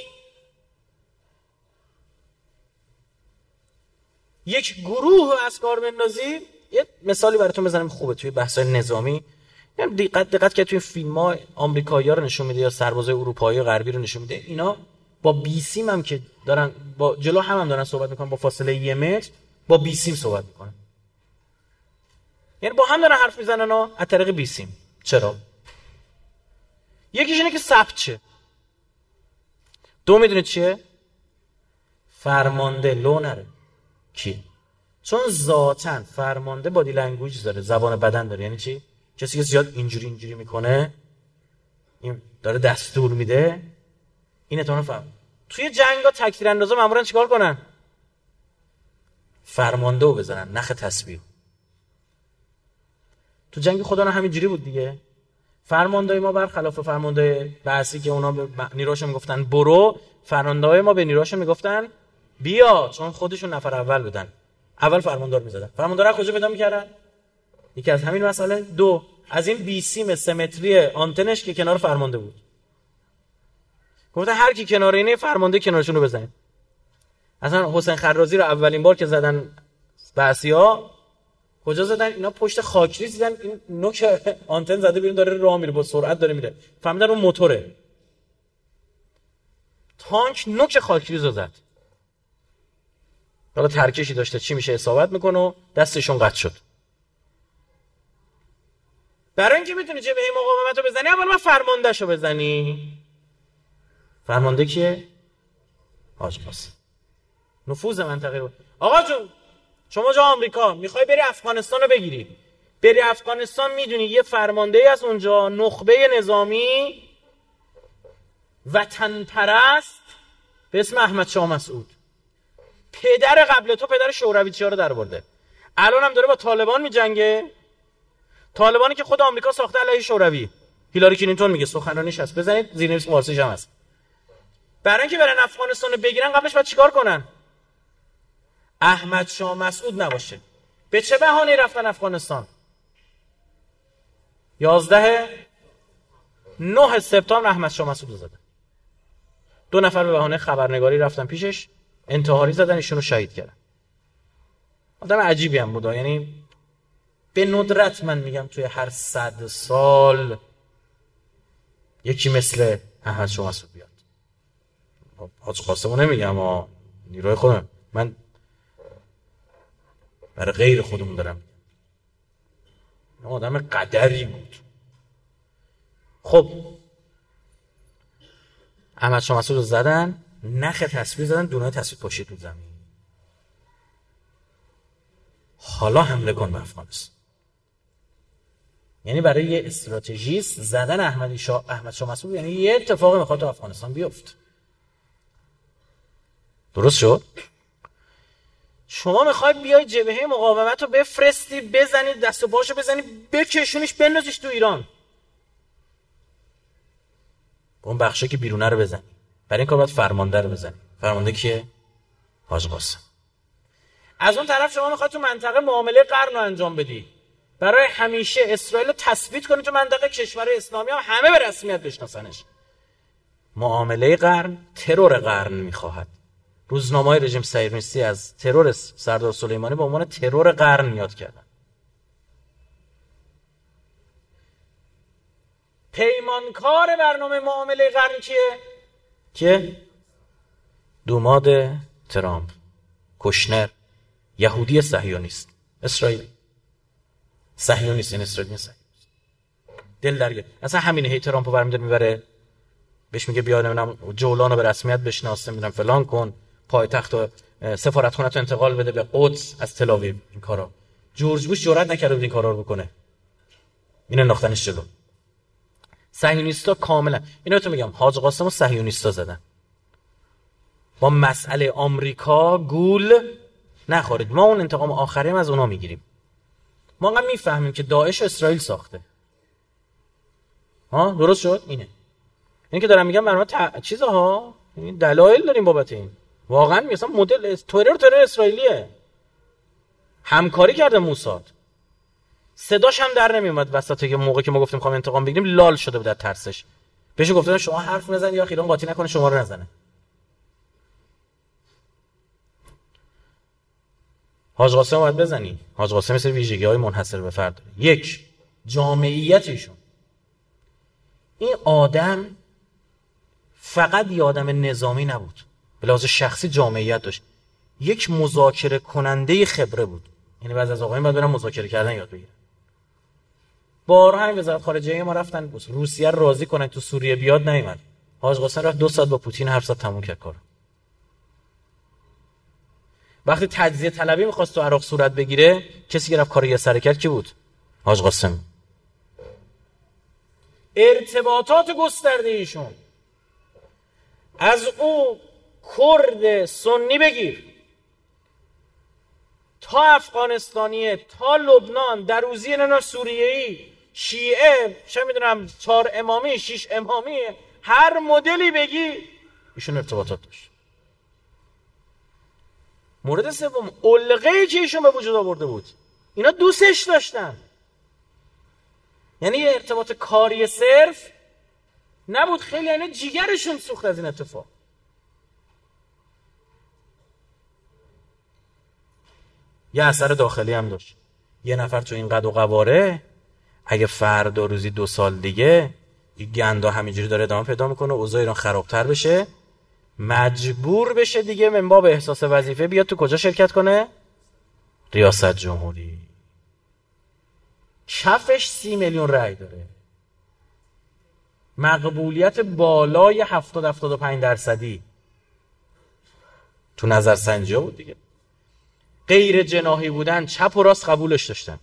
یک گروه از کار بندازی، یه مثالی براتون بزنم خوبه توی بحث‌های نظامی. یعنی دقت که توی فیلم‌ها آمریکایی‌ها رو نشون میده یا سربازای اروپایی و غربی رو نشون میده، اینا با بیسیم هم که دارن با جلو هم دارن صحبت میکنن، با فاصله 1 متر با بیسیم صحبت میکنن. یعنی با هم دارن حرف میزنن از طریق بیسیم. چرا؟ یکیش اینه که ثبت شه. 2 میدونید چیه؟ فرمانده لو نره. کی؟ چون ذاتاً فرمانده بادی لنگویج داره، زبان بدن داره. یعنی چی؟ کسی که زیاد اینجوری میکنه، این داره دستور میده، این اتمنان فهم. توی جنگا تکتیر اندازا معمولا چیکار کنن؟ فرمانده رو بزنن، نخ تسبیح. تو جنگ خدا همینجوری بود دیگه. فرماندهای ما برخلاف فرماندهای بعثی که اونا به نیروشون میگفتن برو، فرماندهای ما به نیروشون میگفتن بیا، چون خودشون نفر اول بودن. اول فرماندار میزدن. فرماندارا کجا پیدا میکردن؟ یکی از همین مسئله. 2 از این بیسیم سمتری آنتنش که کنار فرمانده بود. گفتن هر کی کنار اینه فرمانده کنارشون رو بزنید. اصلا حسین خرازی رو اولین بار که زدن بعثی‌ها کجا زدن؟ اینا پشت خاکریز دیدن این نوک آنتن زده بیرون داره راه میره، با سرعت داره میره. فهمیدن اون موتوره. تانک نوک خاکریز رو زد. حالا ترکشی داشته چی میشه اصابت میکنه و دستشون قطع شد. برای اینکه بتونی جبهه مقاومت رو بزنی اول باید فرمانده‌شو بزنی. فرمانده کیه؟ حاج قاسم. نفوذ منطقه رو. آقا جون شما جا آمریکا میخوای بری افغانستان رو بگیری، بری افغانستان میدونی یه فرماندهی از اونجا نخبه نظامی وطن پرست به اسم احمد شاه مسعود، پدر قبل تو پدر شورویچی‌ها رو در برده، الان هم داره با طالبان میجنگه. طالبانی که خود آمریکا ساخته علیه شوروی. هیلاری کلینتون میگه سخنرانیش هست، بزنید زیرنویس فارسیش هم هست. برای اینکه برن افغانستان رو بگیرن قبلش باید چیکار کنن؟ احمد شاه مسعود نباشه. به چه بهانه‌ای رفتن افغانستان؟ 9 سپتامبر احمد شاه مسعود رو زدن. 2 نفر به بهانه خبرنگاری رفتن پیشش، انتحاری زدن، ایشون رو شهید کردن. آدم عجیبی هم بود، یعنی به ندرت من میگم توی هر 100 سال یکی مثل احمد شاه مسعود بیاد. حاج قاسمو نمیگم، نیروی خودم، من برای غیر خودمون دارم. آدم قدری بود. خب احمد شاه مسعود رو زدن، نخ تصویر زدن، دونه تصویر پاشید تو زمین. حالا حمله کن به افغانستان. یعنی برای یه استراتژیست زدن احمد شاه مسعود یعنی یه اتفاقی میخواد تو افغانستان بیفت. درست شد؟ شما میخوای بیای جبهه مقاومت رو بفرستی، بزنی دست و پاشو بزنی، بکشونیش بندازیش تو ایران. اون بخشه که بیرونه رو بزنی. برای این کار باید فرمانده رو بزنی. فرمانده کیه؟ حاج قاسم. از اون طرف شما میخوای تو منطقه معامله قرن رو انجام بدی. برای همیشه اسرائیل رو تثبیت کنی تو منطقه، کشور اسلامی هم همه به رسمیت بشناسنش. معامله قرن ترور قرن میخواهد. روزنامه‌های رژیم صهیونیستی از ترور سردار سلیمانی به عنوان ترور قرن یاد کردن. پیمانکار برنامه معامله قرن کیه؟ دوماد ترامپ، کوشنر، یهودی صهیونیست، اسرائیل. صهیونیست این اسرائیلی صهیونیست. دل درگیر. اصلا همین هی ترامپو برمی‌داره میبره بهش میگه بیا نمیدونم جولانو به رسمیت بشناس، نمیدونم فلان کن، پایتخت و سفارتخونه‌تو انتقال بده به قدس از تل‌آویو. این کارا جورج بوش جرئت نکرده بود این کارا رو بکنه. اینو انداختنش جلو. صهیونیستا کاملا، اینو تو میگم، حاج قاسمو صهیونیستا زدن. با مسئله آمریکا گول نخورید. ما اون انتقام آخریم از اونا میگیریم. ما انقدر میفهمیم که داعش اسرائیل ساخته. درست شد؟ اینه. این که دارم میگم برنامه چیزها، این دلایل داریم بابت این. واقعا مثلا مدل ترور اسرائیلیه. همکاری کرده موساد. صداش هم در نمیومد وسط که موقعی که ما گفتیم می‌خوام انتقام بگیریم لال شده بود از ترسش. بهش گفتن شما حرف نزن یا ایران قاطی نکنه شما رو نزنه. حاج قاسم باید بزنی. حاج قاسم مثل ویژگی‌های منحصر به فرد داره. 1 جامعیتشون. این آدم فقط یه آدم نظامی نبود، به لحاظ شخصی جامعیت داشت. یک مذاکره کننده خبره بود. یعنی بعضی از آقایون باید برن مذاکره کردن یاد بگیرن. بارها این وزارت خارجه ما رفتن روسیه رو راضی کنن تو سوریه بیاد، نیومد. حاج قاسم رفت 2 ساعت با پوتین حرف زد، تموم کرد کارو. وقتی تجزیه طلبی می‌خواست تو عراق صورت بگیره، کسی که رفت کارو یه سر کرد کی بود؟ حاج قاسم. ارتباطات گسترده ایشون از او کرد سنی بگیر تا افغانستانیه، تا لبنان، دروزی سوریه‌ای، شیعه، چه میدونم 4 امامی، 6 امامی، هر مدلی بگی ایشون ارتباطات داشت. مورد سوم، علقه‌ای که ایشون به وجود آورده بود، اینا دوستش داشتن. یعنی یه ارتباط کاری صرف نبود، خیلی یعنی جیگرشون سوخت از این اتفاق. یه اثر داخلی هم داشت. یه نفر تو این قد و قواره اگه فردا روزی 2 سال دیگه این گندا همینجوری داره ادامه پیدا میکنه، اوضاع ایران خرابتر بشه، مجبور بشه دیگه من باب احساس وظیفه بیاد تو کجا شرکت کنه؟ ریاست جمهوری. کفش 30 میلیون رأی داره، مقبولیت بالای 70-75% تو نظرسنجی بود دیگه. غیر جناحی بودن، چپ و راست قبولش داشتن.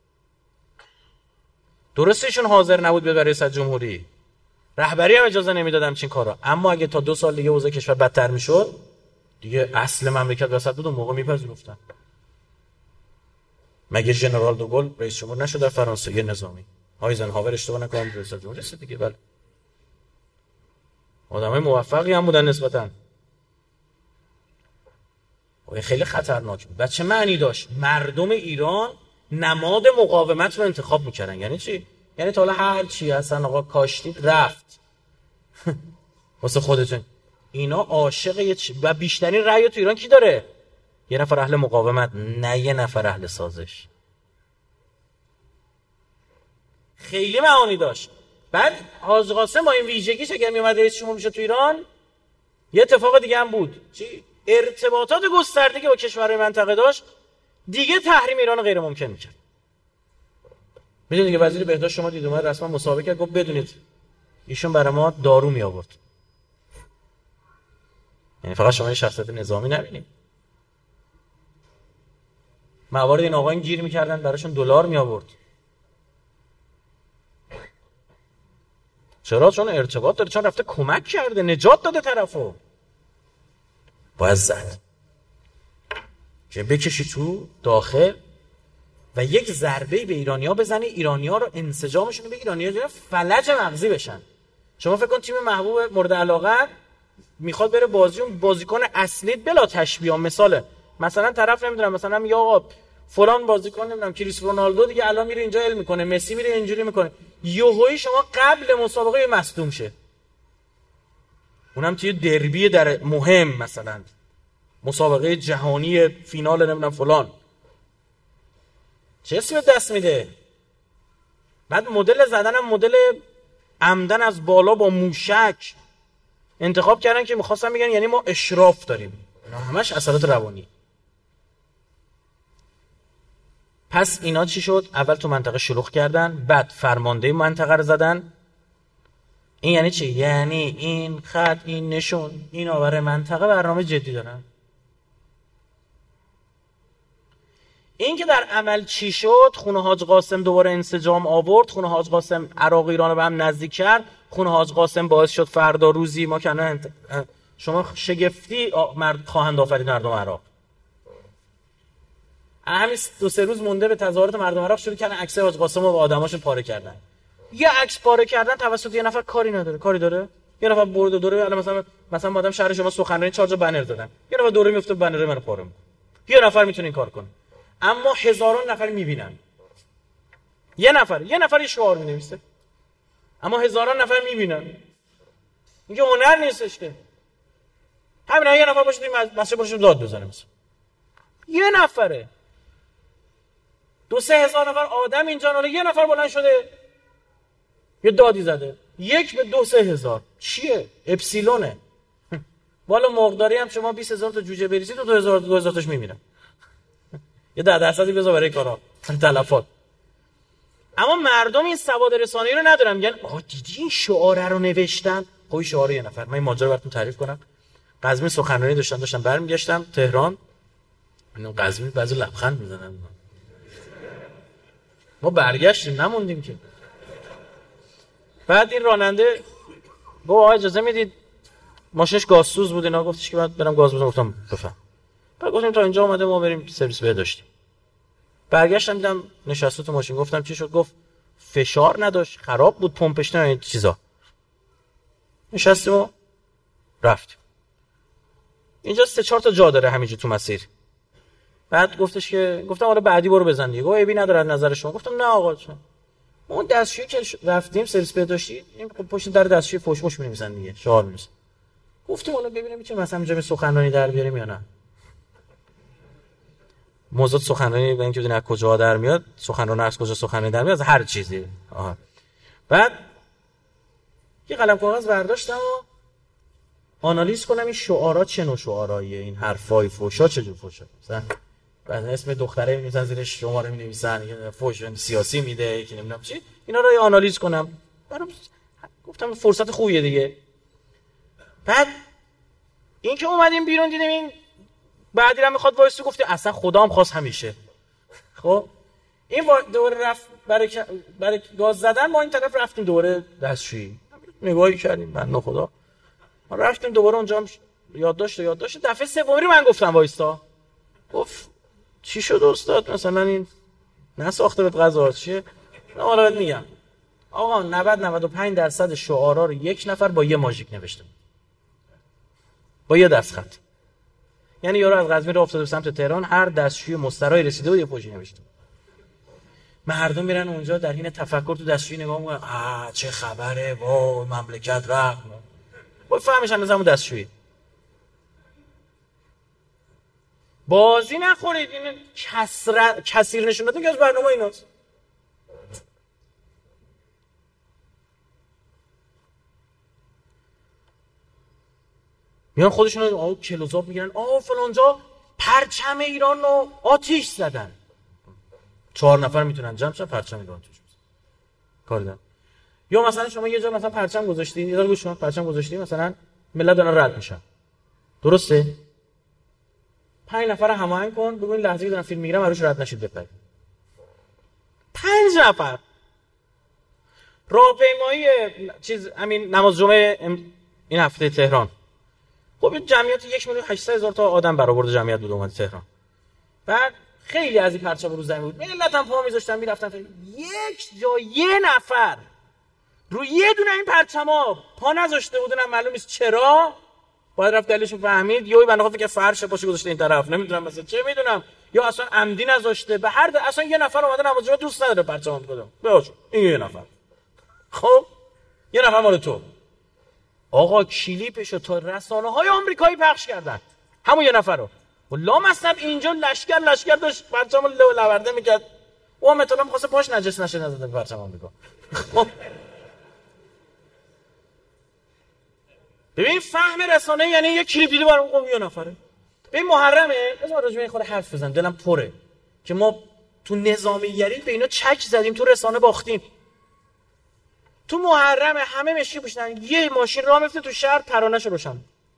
درستشون حاضر نبود به رئیس جمهوری، رهبری هم اجازه نمیدادن چین کارا. اما اگه تا 2 سال دیگه اوضاع کشور بدتر میشد دیگه اصل مملکت وسط بود، اون موقع میپذیرفتن. مگه ژنرال دوگل رئیس جمهور نشد در فرانسه؟ یه نظامی آیزنهاور اشتباه نکنم رئیس جمهور رسید دیگه. بله آدمای موفقی هم بودن نسبتاً. خیلی خطرناک بود. چه معنی داشت؟ مردم ایران نماد مقاومت رو انتخاب میکردن. یعنی چی؟ یعنی تا حالا هر چی اصلا آقا کاشتید رفت واسه خودتون. اینا عاشق و بیشترین رأی تو ایران کی داره؟ یه نفر اهل مقاومت، نه یه نفر اهل سازش. خیلی معانی داشت. بعد حاج قاسم با این ویژگیش اگر میومد رئیس جمهور میشد تو ایران، یه اتفاق دیگه هم بود. چی؟ ارتباطات گسترده که با کشورهای منطقه داشت دیگه تحریم ایران غیر ممکن میکرد. میدونید که وزیر بهداشت شما دید اومد رسما مسابقه کرد، گفت بدونید ایشون برای ما دارو می آورد. یعنی فقط شما یه شخصیت نظامی نبینید، موارد این آقایون گیر میکردن براشون دلار می آورد. چرا؟ چون ارتباط داره، چون رفته کمک کرده، نجات داده طرفو. باید زد که بکشی تو داخل و یک ضربه به ایرانی‌ها بزنی، ایرانی‌ها رو انسجامشون رو بگیر، ایرانی‌ها فلج مغزی بشن. شما فکر کن تیم محبوب مورد علاقه میخواد بره بازیکن اصلی بلا تشبیه، مثلا طرف نمیدونم مثلا میگه آقا فلان بازیکن نمیدونم کریس رونالدو دیگه الان میره اینجا ال میکنه، مسی میره اینجوری میکنه، یهویی شما قبل مسابقه مصدوم شه، اونم توی دربی در مهم، مثلا مسابقه جهانی فینال نمیدونم فلان، چه اسمی دست میده. بعد مدل زدنم مدل عمدن از بالا با موشک انتخاب کردن که میخواستن بگن یعنی ما اشراف داریم. اینا همش اثرات روانی. پس اینا چی شد؟ اول تو منطقه شلوغ کردن، بعد فرمانده منطقه رو زدن. این یعنی چی؟ یعنی این خط، این نشون، اینا برای منطقه برنامه جدی دارن. این که در عمل چی شد؟ خونه حاج قاسم دوباره انسجام آورد، خونه حاج قاسم عراق ایران رو به هم نزدیک کرد، خونه حاج قاسم باعث شد فردا روزی ما کنه شما شگفتی خواهند آفرید مردم عراق. همین 2-3 روز مونده به تظاهرات مردم عراق شروع کردن عکس حاج قاسم رو با آدماشون پاره کردن. یه عکس پاره کردن توسط یه نفر کاری نداره، کاری داره؟ یه نفر برده دوره، الان مثلا آدم شهر شما سخنرانی 4 تا بنر دادن، یه نفر دوره میفته بنر منو پاره میکنه، یه نفر میتونه این کار کنه، اما هزاران نفر میبینن. یه نفر شعار مینویسه اما هزاران نفر میبینن. اینکه هنر نیستش که همین یه نفر باشه مسجد باشه داد بزنه، مثلا یه نفره 2-3 هزار نفر آدم اینجا، حالا یه نفر بلند شده یه دادی زده، 1 به 2-3 هزار چیه؟ اپسیلونه. والا مقداری هم شما 20,000 تا جوجه بریزید و 2,000 تاش میمیرن. یه 10% بذار برای کارا تلفات. اما مردم این سواد رسانه‌ای رو ندارن، میگن آها دیدی این شعاره رو نوشتن. خب شعار یه نفر. من این ماجرا براتون تعریف کنم. قزوین سخنرانی داشتم برمیگشتم تهران، من قزوین بعضی لبخند میزنن. ما برگشتیم نموندیم که. بعد این راننده گفت آقا اجازه میدید، ماشینش گازسوز بود، اینا گفتش که بعد برم گاز بزنم. گفتم بفهم. بعد گفتیم تا اینجا اومده ما بریم سرویس بهداشتی. برگشتم دیدم نشسته تو ماشین، گفتم چی شد؟ گفت فشار نداشت، خراب بود پمپش، نه این چیزا. نشستیم و رفتیم. اینجا 3-4 تا جا داره همینجا تو مسیر. بعد گفتش که گفتم آره بعدی برو بزن دیگه. گفت عیبی نداره از نظر شما. گفتم نه آقا چون اون دستشویی که رفتیم سرویس بهداشتی، این پشت در دستشویی فوش می‌نویسن دیگه، شعار می‌نویسن. گفتیم حالا ببینیم میشه مثلا اینجا سخنرانی در بیاریم یا نه. موضوع سخنرانی به اینکه بدون از کجا در میاد، سخنران از کجا سخنرانی در میاد، از هر چیزی. بعد یه قلم کاغذ برداشتم و آنالیز کنم این شعارات چه نوع شعاراییه، این حرفای فوشا چه جور فوشا. مثلا بعد اسم دختره می‌نویسن زیرش شماره می‌نویسن، یه فوش سیاسی میده، یکی نمیدونم چی، اینا رو آنالیز کنم. برام گفتم فرصت خوبیه دیگه. بعد این که اومدیم بیرون دیدیم این بعدی هم میخواد وایسو، گفتی اصلا خدام خواست همیشه. خب این دوباره رفت برای گاز زدن، ما این طرف رفتیم دوباره دستشویی نگاهی کردیم، بنده خدا ما رفتیم دوباره اونجا هم یادداشت دفعه سومی رو من گفتم وایستا. گفت چی شد استاد؟ مثلا این نساخته بهت غذا چیه؟ نه حالا بهت میگم آقا 90-95% شعارا رو یک نفر با یه ماژیک نوشته، با یه دستخط. یعنی یارو از قزوین راه افتاده به سمت تهران، هر دستشوی مسترای رسیده بود یه پوشی نوشته. مردم میرن اونجا در حین تفکر تو دستشویی نگاه میکنن، چه خبره، وای مملکت رفت. وای فهمش اندازه همون دستشویی. بازی نخورید، این کثیر نشون داده که از برنامه ایناست. میان خودشون کلوزآب میگیرن، فلانجا پرچم ایران رو آتیش زدن. 4 نفر میتونن جمع شن پرچم ایران توش بزنن. کار دارن. یا مثلا شما یه جا مثلا پرچم گذاشتین، یه دقیقه گوش کن، پرچم گذاشتین مثلا ملت دارن رد میشن. درسته؟ 5 نفر هماهنگ کن، بگو این لحظه که دارن فیلم میگیرن روش رد نشید بپرید. 5 نفر. راهپیمایی همین نماز جمعه این هفته تهران. خب جمعیت 1,800,000 تا آدم برآورد جمعیت بود اومد تهران. بعد خیلی از این پرچم رو زمین بود. ملت هم پا میذاشتن میرفتن. یک جا یه نفر روی یه دونه این پرچما پا نذاشته بودن، معلوم نیست چرا. باید رفت دلیلش فهمید. یهو بنده خدا فکر فرش پاش گذاشته این طرف، نمیدونم مثلا چه میدونم، یا اصلا عمدی نذاشته. به هر اصلا یه نفر اومده نماز جمعه دوست نداره پرچم بکنه. بهش این یه نفر. خب یه نفر مال تو. آقا کلیپشو تا رسانه‌های آمریکایی پخش کردن. همون یه نفر رو. والله مثلا اینجا لشکر داشت پرچم لورده میکرد. او مثلا می‌خواسته پاش نجس نشه نزده پرچم آمریکا. خب ببین فهم رسانه یعنی یه کلیپ دیدی برام یه نفره. ببین محرمه، بذار راجع به این خود حرف بزنم، دلم پره که ما تو نظامیگری به اینا چک زدیم، تو رسانه باختیم. تو محرم همه مشکی پوشیدن، یه ماشین راه میفته تو شهر ترانه‌شو روشن.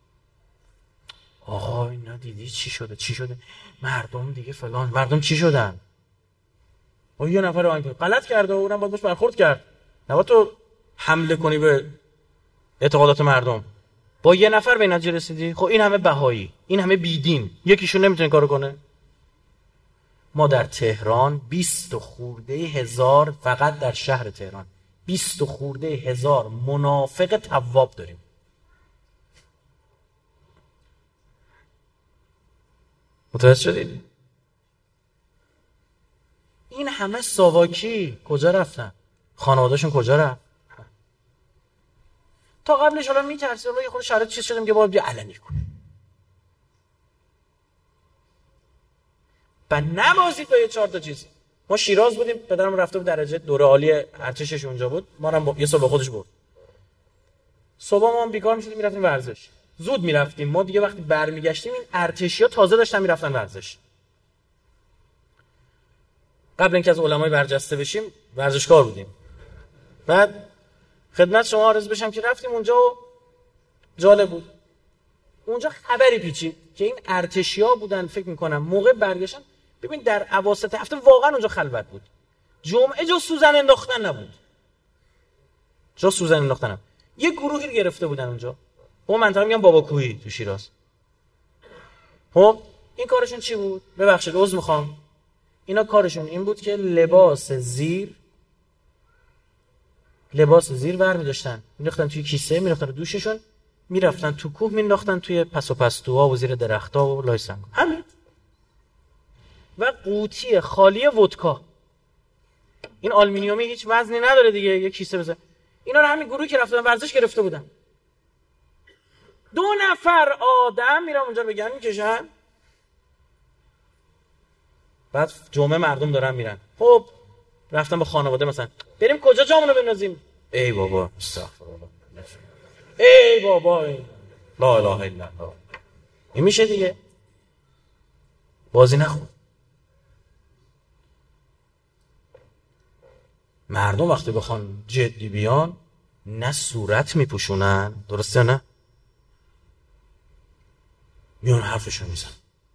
آقا اینا دیدی چی شده؟ مردم دیگه فلان، مردم چی شدن؟ یه نفر آنکه غلط کرده و اونم باید باش برخورد کرد. نباید تو حمله کنی به اعتقادات مردم. با یه نفر به نتیجه رسیدی؟ خب این همه بهایی، این همه بیدین، یکیشون نمیتونه کارو کنه؟ ما در تهران 20 خورده هزار، فقط در شهر تهران 20 خورده هزار منافق تواب داریم. متوجه شدید؟ این همه ساواکی کجا رفتن؟ خانواده‌شون کجا رفت؟ تا قبلش حالا میترسید، حالا یه خود شرایط چیز شدیم که باید بیا علنی کنه. و نبازید با یه 4 تا چیز. ما شیراز بودیم، پدرم رفته بود درجه دوره عالی ارتشش اونجا بود، ما هم یه صبح خودش برد. صبح ما هم بیکار میشدیم میرفتیم ورزش. زود میرفتیم. ما دیگه وقتی برمیگشتیم این ارتشی‌ها تازه داشتن میرفتن ورزش. قبل اینکه از علمای برجسته بشیم ورزشکار بودیم. بعد خدمت شما عرض بشم که رفتیم اونجا و جالب بود. اونجا خبری پیچید که این ارتشی‌ها بودن، فکر می‌کنم موقع برگشتن. ببین در اواسط هفته واقعا اونجا خلوت بود. جمعه جا سوزن انداختن نبود. یه گروهی رو گرفته بودن اونجا. اون منطقه میگن بابا کوهی تو شیراز. خب این کارشون چی بود؟ ببخشید عذر میخوام. اینا کارشون این بود که لباس زیر برمی‌داشتن، می‌ریختن توی کیسه، می‌رفتن دوششون، می‌رفتن تو کوه، می‌انداختن توی پستوها و زیر درخت‌ها و لای سنگ. همین. و قوطی خالی ودکا. این آلومینیومی هیچ وزنی نداره دیگه، یه کیسه بزن. اینا رو همین گروهی که رفتن ورزش گرفته بودن. 2 نفر آدم میرن اونجا بگن میکشن. بعد جمعه مردم دارن میرن. خب رفتن با خانواده مثلا بریم کجا جامونو بندازیم؟ ای بابا استغفرالله. ای بابا لا اله الا الله. این میشه دیگه. بازی نخون. مردم وقتی بخوان جدی بیان نه صورت میپوشونن، درسته نه؟ میان حرفشون میزن.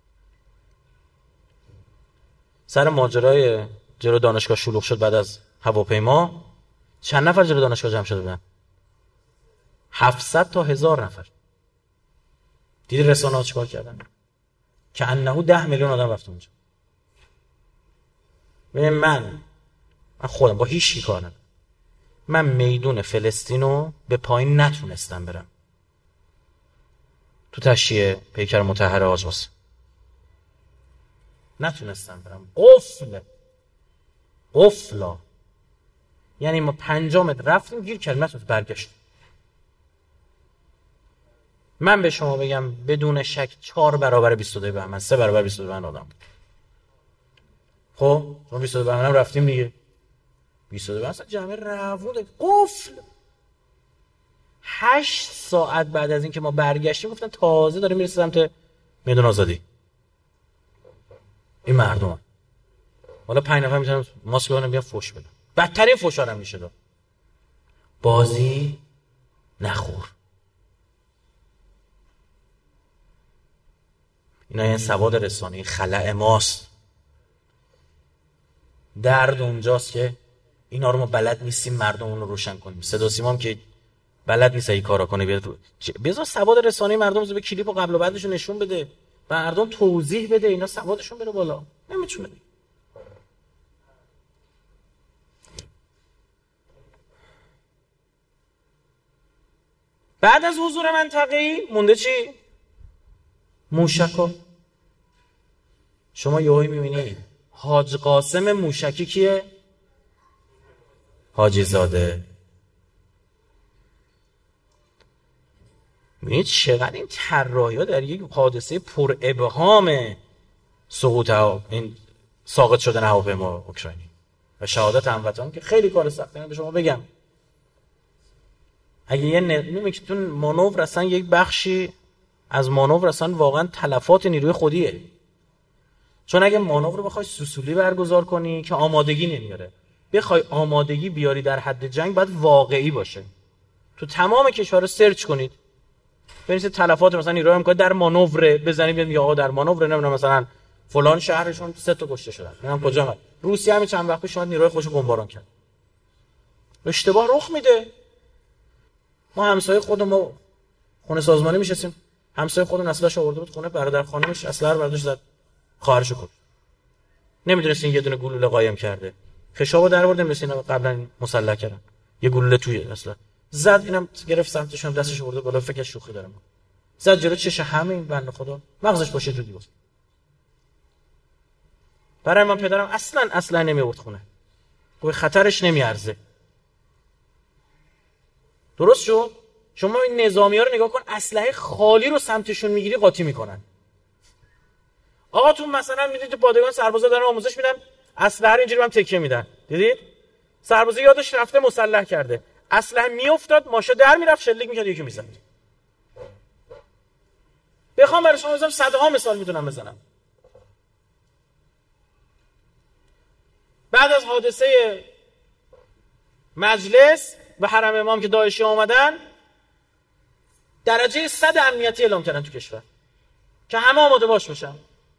سر ماجرای جلو دانشگاه شلوغ شد بعد از هواپیما، چند نفر جلو دانشگاه جمع شده بودن؟ 700 تا 1000 نفر. دیدی رسانه‌ها چیکار کردن؟ که انه 10 میلیون آدم رفت اونجا. ببین من خودم با هیچ چیزی کار ندارم. من میدون فلسطینو به پایین نتونستم برم. تو تشییع پیکر مطهر آجاس نتونستم برم. قفل. قفلا، یعنی ما 5 متر رفتیم گیر کردیم نتونست برگشت. من به شما بگم بدون شک 4 برابر 22 بهمن، 3 برابر 22 بهمن آدم بود. خب ما 22 بهمن رفتیم دیگه. 22 بهمن جمعه روونه قفل. 8 ساعت بعد از این که ما برگشتیم گفتن تازه داره میرسه سمت میدان آزادی. این مردم حالا 5 نفر میتونن ماسک بزنن بیان فوش بدن. بدترین فوشا هم میشه داد. بازی نخور. اینا این سواد رسانه‌ای خلأ ماست. درد اونجاست که اینا رو ما بلد نیستیم مردمون رو روشن کنیم. صدا سیما هم که بلد نیست این کارا کنه بیاد بذار سواد رسانه‌ای مردم رو به کلیپ و قبل و بعدش نشون بده. مردم توضیح بده اینا سوادشون بره بالا. نمیتونه. بعد از حضور منطقه‌ای مونده چی؟ موشکا. شما یهویی می‌بینی حاج قاسم موشکی کیه؟ حاجی زاده. می‌بینید چقدر این طراحی‌ها در یک حادثه پر ابهام سقوط این ساقط شدن هواپیما اوکراینی و شهادت هموطنان که خیلی کار سختیه. به شما بگم اگه یه نمی‌تون مانور اصلا یک بخشی از مانور اصلا واقعا تلفات نیروی خودیه. چون اگه مانور رو بخوای سوسولی برگزار کنی که آمادگی نمیاره، بخوای آمادگی بیاری در حد جنگ باید واقعی باشه. تو تمام کشورها سرچ کنید ببینید تلفات مثلا نیروی امکان در مانور بزنید میگه آقا در مانور نمیدونم مثلا فلان شهرشون 3 تا کشته شدن. نمیدونم کجا من روسیه همین چند وقت پیش اومد نیروی خودش بمباران کرد. اشتباه رخ میده. ما همسایه خودمون خونه سازمانی میشستیم، همسایه خودمون اسلحه‌اش آورده بود خونه، برادر خانمش اسلحه رو برداشت زد خواهرشو کشت. نمیدونست این یه دونه گلوله قایم کرده. خشابو در آورد نمیدونست اینا قبلا مسلح کردن. یه گلوله توی اصلا زد، اینم گرفت سمتشون دستش آورده بالا فکر شوخی داره. زد جلو چش همین بنده خدا مغزش باشه تو دیوار. برای من پدرم اصلا نمی آورد خونه. گفت خطرش نمیارزه. درست شد؟ شما این نظامی‌ها رو نگاه کن، اسلحه خالی رو سمتشون میگیری قاطی میکنن. آقا تو مثلا میدید تو پادگان سربازا دارن آموزش میدن، اسلحه رو اینجوری هم تکیه میدن. دیدید؟ سربازا یادش رفته مسلح کرده. اسلحه میافتاد، ماشه در میرفت، شلیک میکرد یکی میزد. بخوام برای شما بزنم صدها مثال میتونم بزنم. بعد از حادثه مجلس و حرم امام که داعشی آمدن درجه 100 امنیتی اعلام کردن تو کشور که همه آماده باش باشن.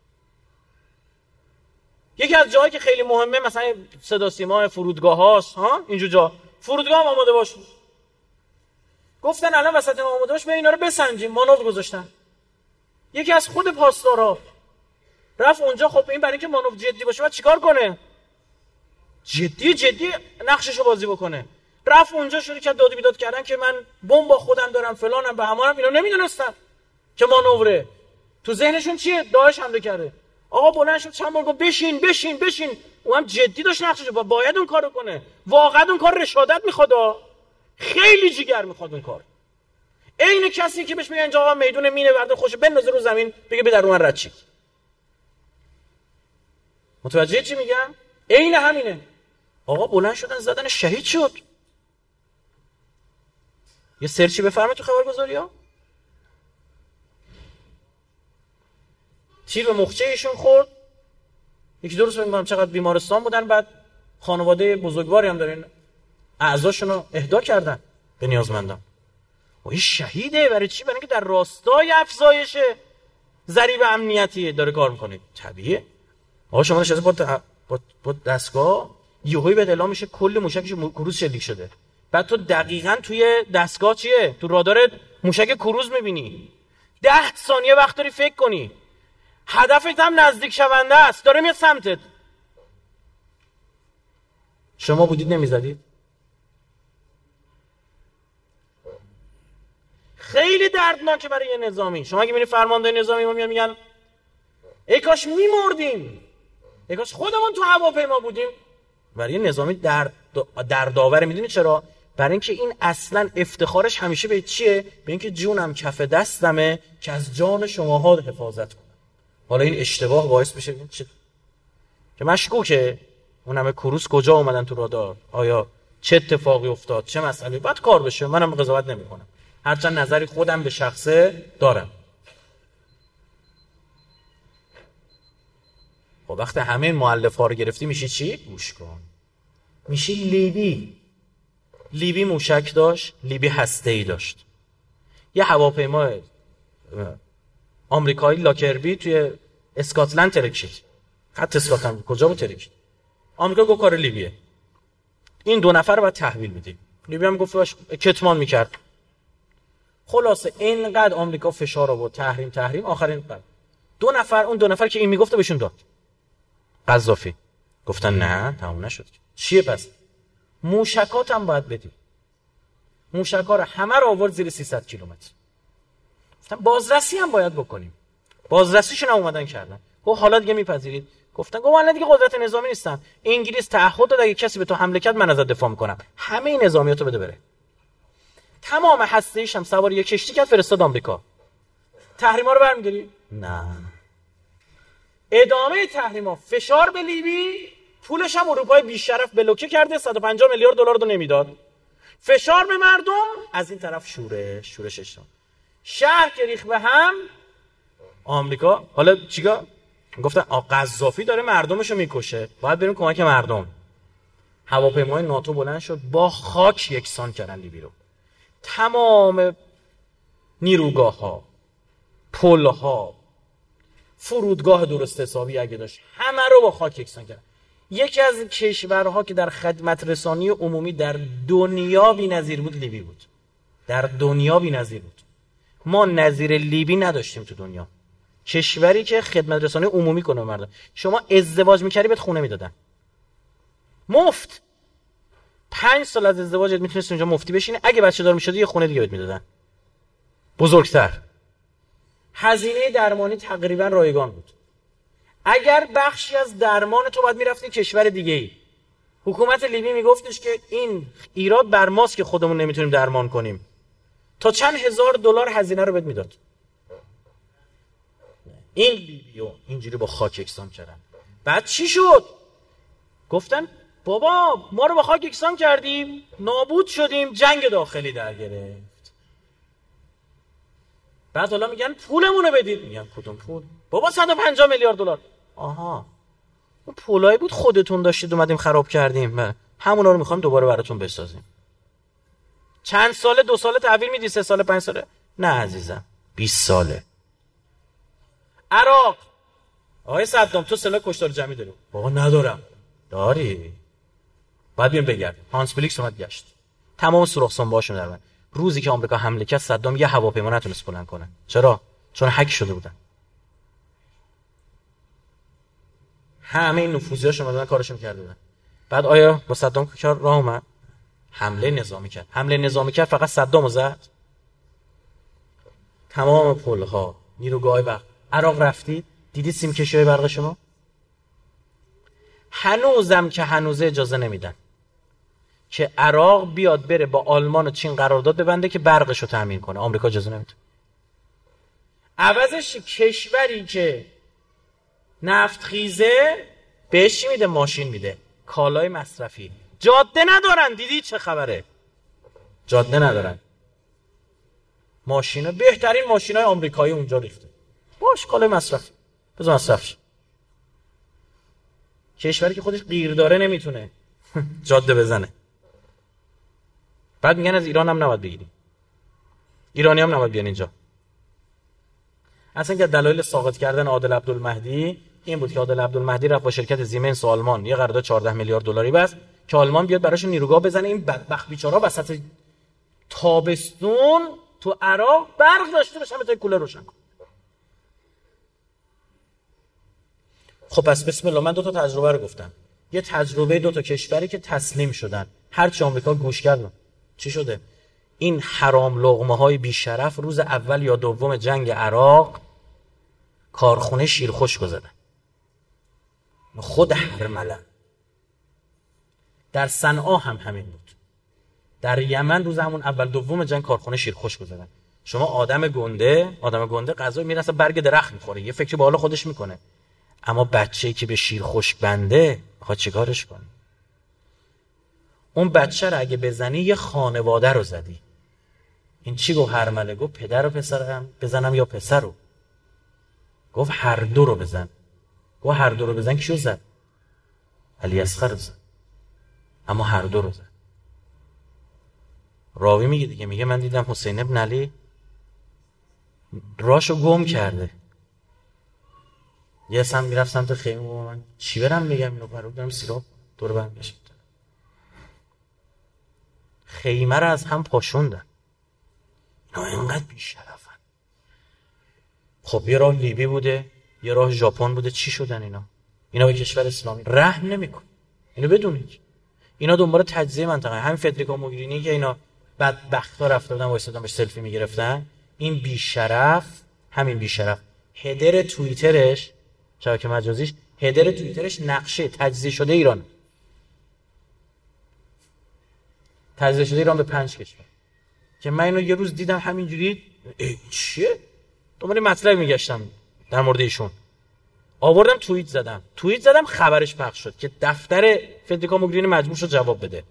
یکی از جاهایی که خیلی مهمه مثلا صدا سیما فرودگاه هاست، اینجور جا فرودگاه هم آماده باش. گفتن الان وسط ما آماده باش به اینا رو بسنجیم، مانور گذاشتن. یکی از خود پاسدارا رفت اونجا. خب این برای اینکه مانور جدی باشه بعد چیکار کنه؟ جدی نقششو بازی بکنه. رفت اونجا شروع کرد داد و بیداد کردن که من بمب با خودم دارم فلانم به همانم. اینا نمیدونستن که مانوره. تو ذهنشون چیه؟ داعش حمله کرده. آقا بلند شد چند بار گفت بشین. اونم جدی داشت نقششو باید اون کارو کنه. واقعا اون کار رشادت میخواد، خیلی جیگر میخواد اون کار. عین کسی که بهش میگن اینجا آقا میدون مینه برده خوش بندازه رو زمین بگه به در من رد چی. متوجه چی میگم؟ عین همینه. آقا بلند شدن زدن شهید شد. یه سرچی بفرمایید تو خبرگزاری‌ها. تیر به مخچه ایشون خورد. یکی درست میگم چقدر بیمارستان بودن، بعد خانواده بزرگواری هم دارین اعضاشون رو اهدا کردن به نیازمندان. و این شهیده. برای چی؟ برای اینکه در راستای افزایش ضریب امنیتی داره کار میکنه. طبیعیه. آقا شما نشسته با دستگاه یهویی بهت اعلام میشه کل موشکش کروز شلیک شده. بعد تو دقیقاً توی دستگاه چیه؟ تو رادار موشک کروز میبینی. 10 ثانیه وقت داری فکر کنی. هدفت هم نزدیک شونده است. داره میاد سمتت. شما بودید نمیزدید؟ خیلی دردناکه برای یه نظامی. شما اگه میبینی فرمانده نظامی ما میگن ای کاش میمردیم. ای کاش خودمون تو هواپیما بودیم. برای نظامی دردآور. میدونی چرا؟ برای اینکه این اصلا افتخارش همیشه به چیه؟ به اینکه جونم کف دستمه که از جان شماها حفاظت کنم. حالا این اشتباه باعث بشه که مشکوکه اون همه کروس کجا اومدن تو رادار، آیا چه اتفاقی افتاد، چه مسئله، باید کار بشه. منم قضاوت نمی‌کنم، هرچند نظری خودم به شخصه دارم. خب وقتی همه این مؤلفه‌ها رو گرفتی میشه چی؟ گوش کن. میشه لیبی موشک داشت، لیبی هسته‌ای داشت. یه هواپیما آمریکایی لاکربی توی اسکاتلند ترکید. خط اسکاتلند کجا بود ترکید؟ آمریکا گفت کار لیبیه. این 2 نفر رو باید تحویل بدیم. لیبی هم گفت باش کتمان میکرد. خلاصه اینقدر آمریکا فشار آورد، تحریم آخرین بعد 2 نفر، اون 2 نفر که این میگفته بهشون داد. قذافی گفتن نه تموم نشد. چیه پس؟ موشکات هم باید بدی. موشکا رو همه رو آورد زیر 300 کیلومتر. گفتن بازرسی هم باید بکنیم. بازرسیشون هم اومدن کردن. گفت حالا دیگه میپذیرید؟ گفتن من دیگه قدرت نظامی نیستم. انگلیس تعهد داد اگه کسی به تو حمله کرد من ازت دفاع میکنم. همه این نظامیاتو بده بره. تمام هسته‌ایش هم سوار یک کشتی کرد فرستاد آمریکا. تحریما رو برمی‌داری؟ نه. ادامه تحریما، فشار به لیبی، پولش هم اروپای بی‌شرف بلوکه کرده، 150 میلیارد دلار رو نمیداد. فشار به مردم، از این طرف شورشش. شهر که ریخ به هم، آمریکا حالا چیکار؟ گفتن قذافی داره مردمشو میکشه، باید بریم کمک مردم. هواپیمای ناتو بلند شد، با خاک یکسان کردن لیبی رو. تمام نیروگاه‌ها، پل‌ها، فرودگاه درست حسابی اگه داشت، همه رو با خاک یکسان کردن. یکی از کشورها که در خدمت رسانی عمومی در دنیا بی‌نظیر بود لیبی بود. در دنیا بی‌نظیر بود. ما نظیر لیبی نداشتیم تو دنیا. کشوری که خدمت رسانی عمومی کنه مردم. شما ازدواج می‌کردی بهت خونه میدادن. مفت. 5 سال از ازدواجت میتونستی اونجا مفتی بشینی، اگه بچه دار میشدی یه خونه دیگه بهت میدادن. بزرگتر. هزینه درمانی تقریبا رایگان بود. اگر بخشی از درمان تو باید میرفتی کشور دیگه‌ای، حکومت لیبی میگفتش که این ایراد بر ماست که خودمون نمیتونیم درمان کنیم. تا چند هزار دلار هزینه رو بهت میداد. این لیبیو اینجوری با خاک یکسان کردن. بعد چی شد؟ گفتن بابا ما رو با خاک یکسان کردیم، نابود شدیم، جنگ داخلی در گرفت. بعد حالا میگن پولمون رو بدید. میگن کدوم پول؟ بابا 150 میلیارد دلار. آها، اون پولایی بود خودتون داشتید اومدیم خراب کردیم، همونا رو میخوایم دوباره براتون بسازیم. چند ساله؟ 2 ساله تحویل میدی؟ 3 ساله؟ 5 ساله؟ نه عزیزم، 20 ساله. عراق، آقای صدام تو سلاح کشتار جمعی داری؟ بابا ندارم. داری؟ بعد بیم بگرد. هانس فلیکس اومد گشت، تمام سوراخ سنبه‌هاشون در من. روزی که آمریکا حمله کرد صدام یه هواپیما نتونست بلند کنه. چرا؟ چون هک شده بودن. همه این نفوذیاشون اومدن کارشون کرده بودن. بعد آیا با صدام کار راه اومد؟ حمله نظامی کرد فقط صدامو زد؟ تمام پل‌ها، نیروگاه‌های برق. عراق رفتید دیدید سیم‌کشی‌های برق شما؟ هنوزم که هنوز اجازه نمیدن که عراق بیاد بره با آلمان و چین قرارداد ببنده که برقشو تامین کنه. آمریکا اجازه نمیده. عوضش کشوری که نفت خیزه بهش میده؟ ماشین میده، کالای مصرفی. جاده ندارن. دیدی چه خبره؟ جاده ندارن. ماشینا، بهترین ماشینای آمریکایی اونجا ریخته. باش کالای مصرفی، بذار مصرفش. کشوری که خودش غیر داره نمیتونه جاده بزنه. بعد میگن از ایران هم نباید بگیریم، ایرانی هم نباید بیان اینجا. اصلا که دلایل ساقط کردن عادل عبدالمهدی این بود که عادل عبدالمهدی رفت با شرکت زیمنس آلمان یه قرارداد 14 میلیارد دلاری بست که آلمان بیاد براش نیروگاه بزنه. این بدبخت بیچاره‌ها وسط تابستون تو عراق برق داشته باشن تا کولر روشن کنه. خب پس بسم الله، من 2 تا تجربه رو گفتم. یه تجربه 2 تا کشوری که تسلیم شدن، هرچی آمریکا گوش کرد. چی شده؟ این حرام لقمه‌های بی‌شرف روز اول یا دوم جنگ عراق کارخونه شیرخشک زدن. خود هرمله. در صنعا هم همین بود. در یمن روز همون اول دوم جنگ کارخونه شیر خشک زدن. شما آدم گنده غذا میرسه برگ درخت میخوره، یه فکری با حال خودش میکنه. اما بچه‌ای که به شیر خشک بنده میخواد چیکارش کنه؟ اون بچه رو اگه بزنی یه خانواده رو زدی. این چی گفت هرمله؟ گفت پدر و پسرم بزنم یا پسر رو؟ گفت هر دو رو بزن. گفت هر دو رو بزن کیو زد؟ علی اصغر زد. اما هر دو رو زد. راوی میگه دیگه، میگه من دیدم حسین ابن علی راشو گم کرده. یه سم میرفت سمت خیمه و من چی برم بگم؟ اینو برو برم سیراب دور برم بشید. خیمه رو از هم پاشوندن. اینا اینقدر بیشرفن. خب یه راه لیبی بوده، یه راه ژاپن بوده، چی شدن اینا به کشور اسلامی رحم نمیکن. اینو بدونید. اینا دنبال تجزیه منطقه. همین فدریکو موگرینی که اینا بدبختا رفته بودن وایسادن باش سلفی میگرفتن، این بیشرف، همین بیشرف هدر توییترش، شبکه مجازیش، هدر توییترش نقشه تجزیه شده ایران. تجزیه شده ایران به 5 کشور. که من اینو یه روز دیدم همینجوری، چیه؟ دنبال مطلب میگشتم در مورد ایشون. آوردم توییت زدم خبرش پخش شد که دفتر فدریکو موگرینی مجبور شد جواب بده.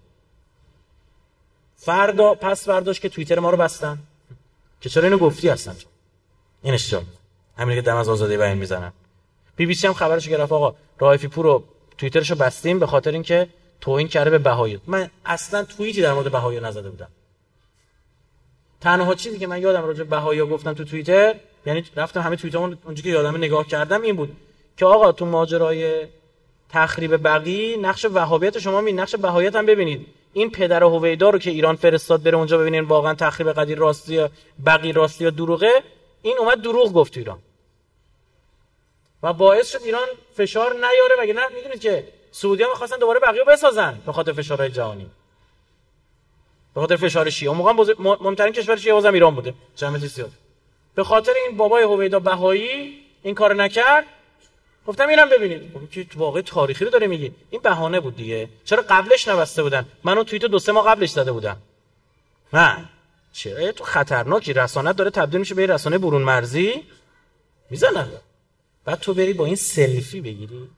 پس فرداش که توییتر ما رو بستن که چرا اینو گفتی هستن. اینش چرا؟ همین که دم از آزادی بیان میزنن. BBC هم خبرشو گرفت آقا رائفی پور رو توییترشو بستیم به خاطر اینکه توهین کرده به بهایی. من اصلا توییتی در مورد بهایی نزده بودم. تنها چیزی که من یادم راجع به بهایی گفتم تو توییتر، یعنی رفتم همه توییتامون اونجوری که یادمه نگاه کردم، این بود که آقا تو ماجرای تخریب بقی نقش وهابیت شما نقش بهاییت هم ببینید. این پدر هویدا رو که ایران فرستاد بره اونجا ببینین واقعا تخریب قدیر راستی یا بقی راستی یا دروغه، این اومد دروغ گفت تو ایران و باعث شد ایران فشار نیاره. مگه نه میدونید که سعودی‌ها می‌خواستن دوباره بقیو بسازن به خاطر فشارهای جهانی، به خاطر فشار شیعه. اون موقع مهمترین کشور شیعه بازم ایران بوده، جمعیت زیاد. به خاطر این بابای هویدا بهایی این کارو نکرد. گفتم اینم ببینید. خب که واقعا تاریخی رو داره میگی. این بهانه بود دیگه. چرا قبلش نبسته بودن؟ من اون توییت 2-3 ماه قبلش زده بودم. نه چرا تو خطرناکی، رسانت داره تبدیل میشه به رسانه برون مرزی میزنن. بعد تو بری با این سلفی بگیری.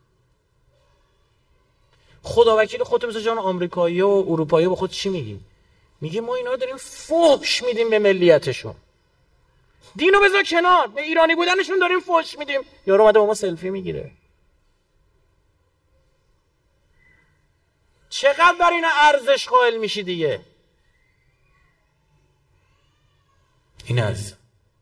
خدا وکیل خودت مثل جان آمریکایی و اروپایی با خود چی میگی؟ میگه ما اینا رو داریم فحش میدیم به ملیتشون. دینو بذار کنار، به ایرانی بودنشون داریم فحش میدیم. یارو اومده با ما سلفی میگیره. چقدر بر اینا ارزش قائل میشی دیگه؟ این از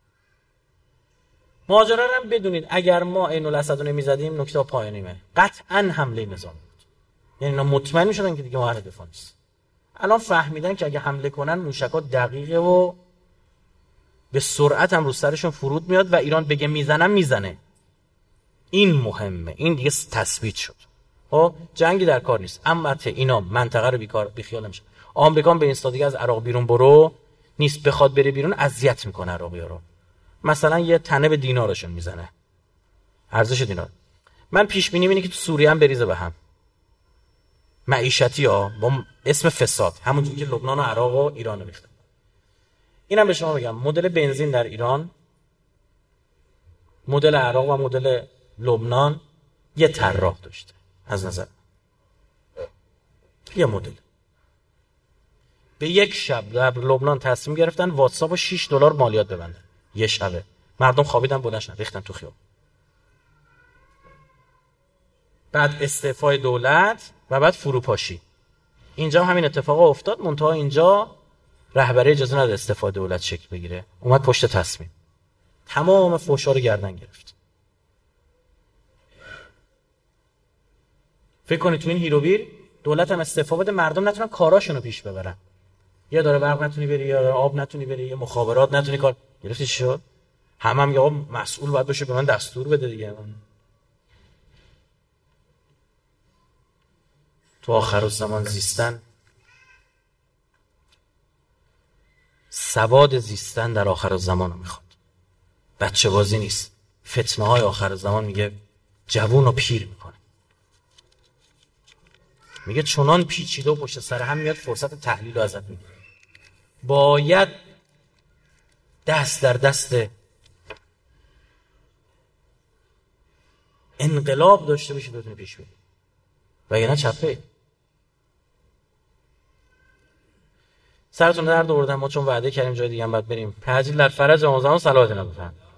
ماجرا رو هم بدونید. اگر ما عین الاسد رو نمیزدیم نکته پایانیمه. قطعا حمله نظامی بود. یعنی اینا مطمئن میشدن که دیگه ما اهل دفاع نیست. الان فهمیدن که اگه حمله کنن موشکات دقیقه و به سرعت هم رو سرشون فرود میاد و ایران بگه میزنم میزنه. این مهمه. این دیگه تثبیت شد. خب جنگی در کار نیست. اما اینا منطقه رو بیخیال نمیشه. آمریکا به این استادیگه از عراق بیرون برو نیست، بخواد بره بیرون اذیت میکنه عراقی‌ها رو. مثلا یه تنه به دینارشون میزنه. ارزش دینار. من پیش بینی اینه که تو سوریه هم بریزه به هم. معیشتی ها با اسم فساد، همونجوری که لبنان و عراق و ایران ریختن. اینم به شما بگم مدل بنزین در ایران، مدل عراق و مدل لبنان یه طراح داشته. از نظر یه مدل به یک شب در لبنان تصمیم گرفتن واتساپ رو $6 مالیات ببندن. یه شبه مردم خوابیدن بلند شدن ریختن تو خیابون. بعد استعفای دولت و بعد فروپاشی. اینجا همین اتفاق افتاد. منتها اینجا رهبری اجازه نداد استعفای دولت شکل بگیره، اومد پشت تصمیم، تمام فحشا رو گردن گرفت. فکر کنید تو این هیروبیر دولت هم استعفا بده، مردم نتونن کاراشون رو پیش ببرن. یا داره برق نتونی بری، یا داره آب نتونی بری، یا مخابرات نتونی کار. گرفتی چی شد؟ همه میگه آقا مسئول باید باشه به من دستور بده دیگه. تو آخر الزمان زیستن، سواد زیستن در آخر الزمان رو میخواد. بچه بازی نیست. فتنه های آخر الزمان میگه جوون رو پیر میکنه. میگه چنان پیچیده و پشت سر هم میاد فرصت تحلیل رو ازت میگیره. باید دست در دست انقلاب داشته باشی بتونی پیش بری، وگرنه چپه. سرتون درد آوردم، ما چون وعده کردیم جای دیگه هم باید بریم. تعجیل در فرج آموزان صلاح الدین بفرمایید.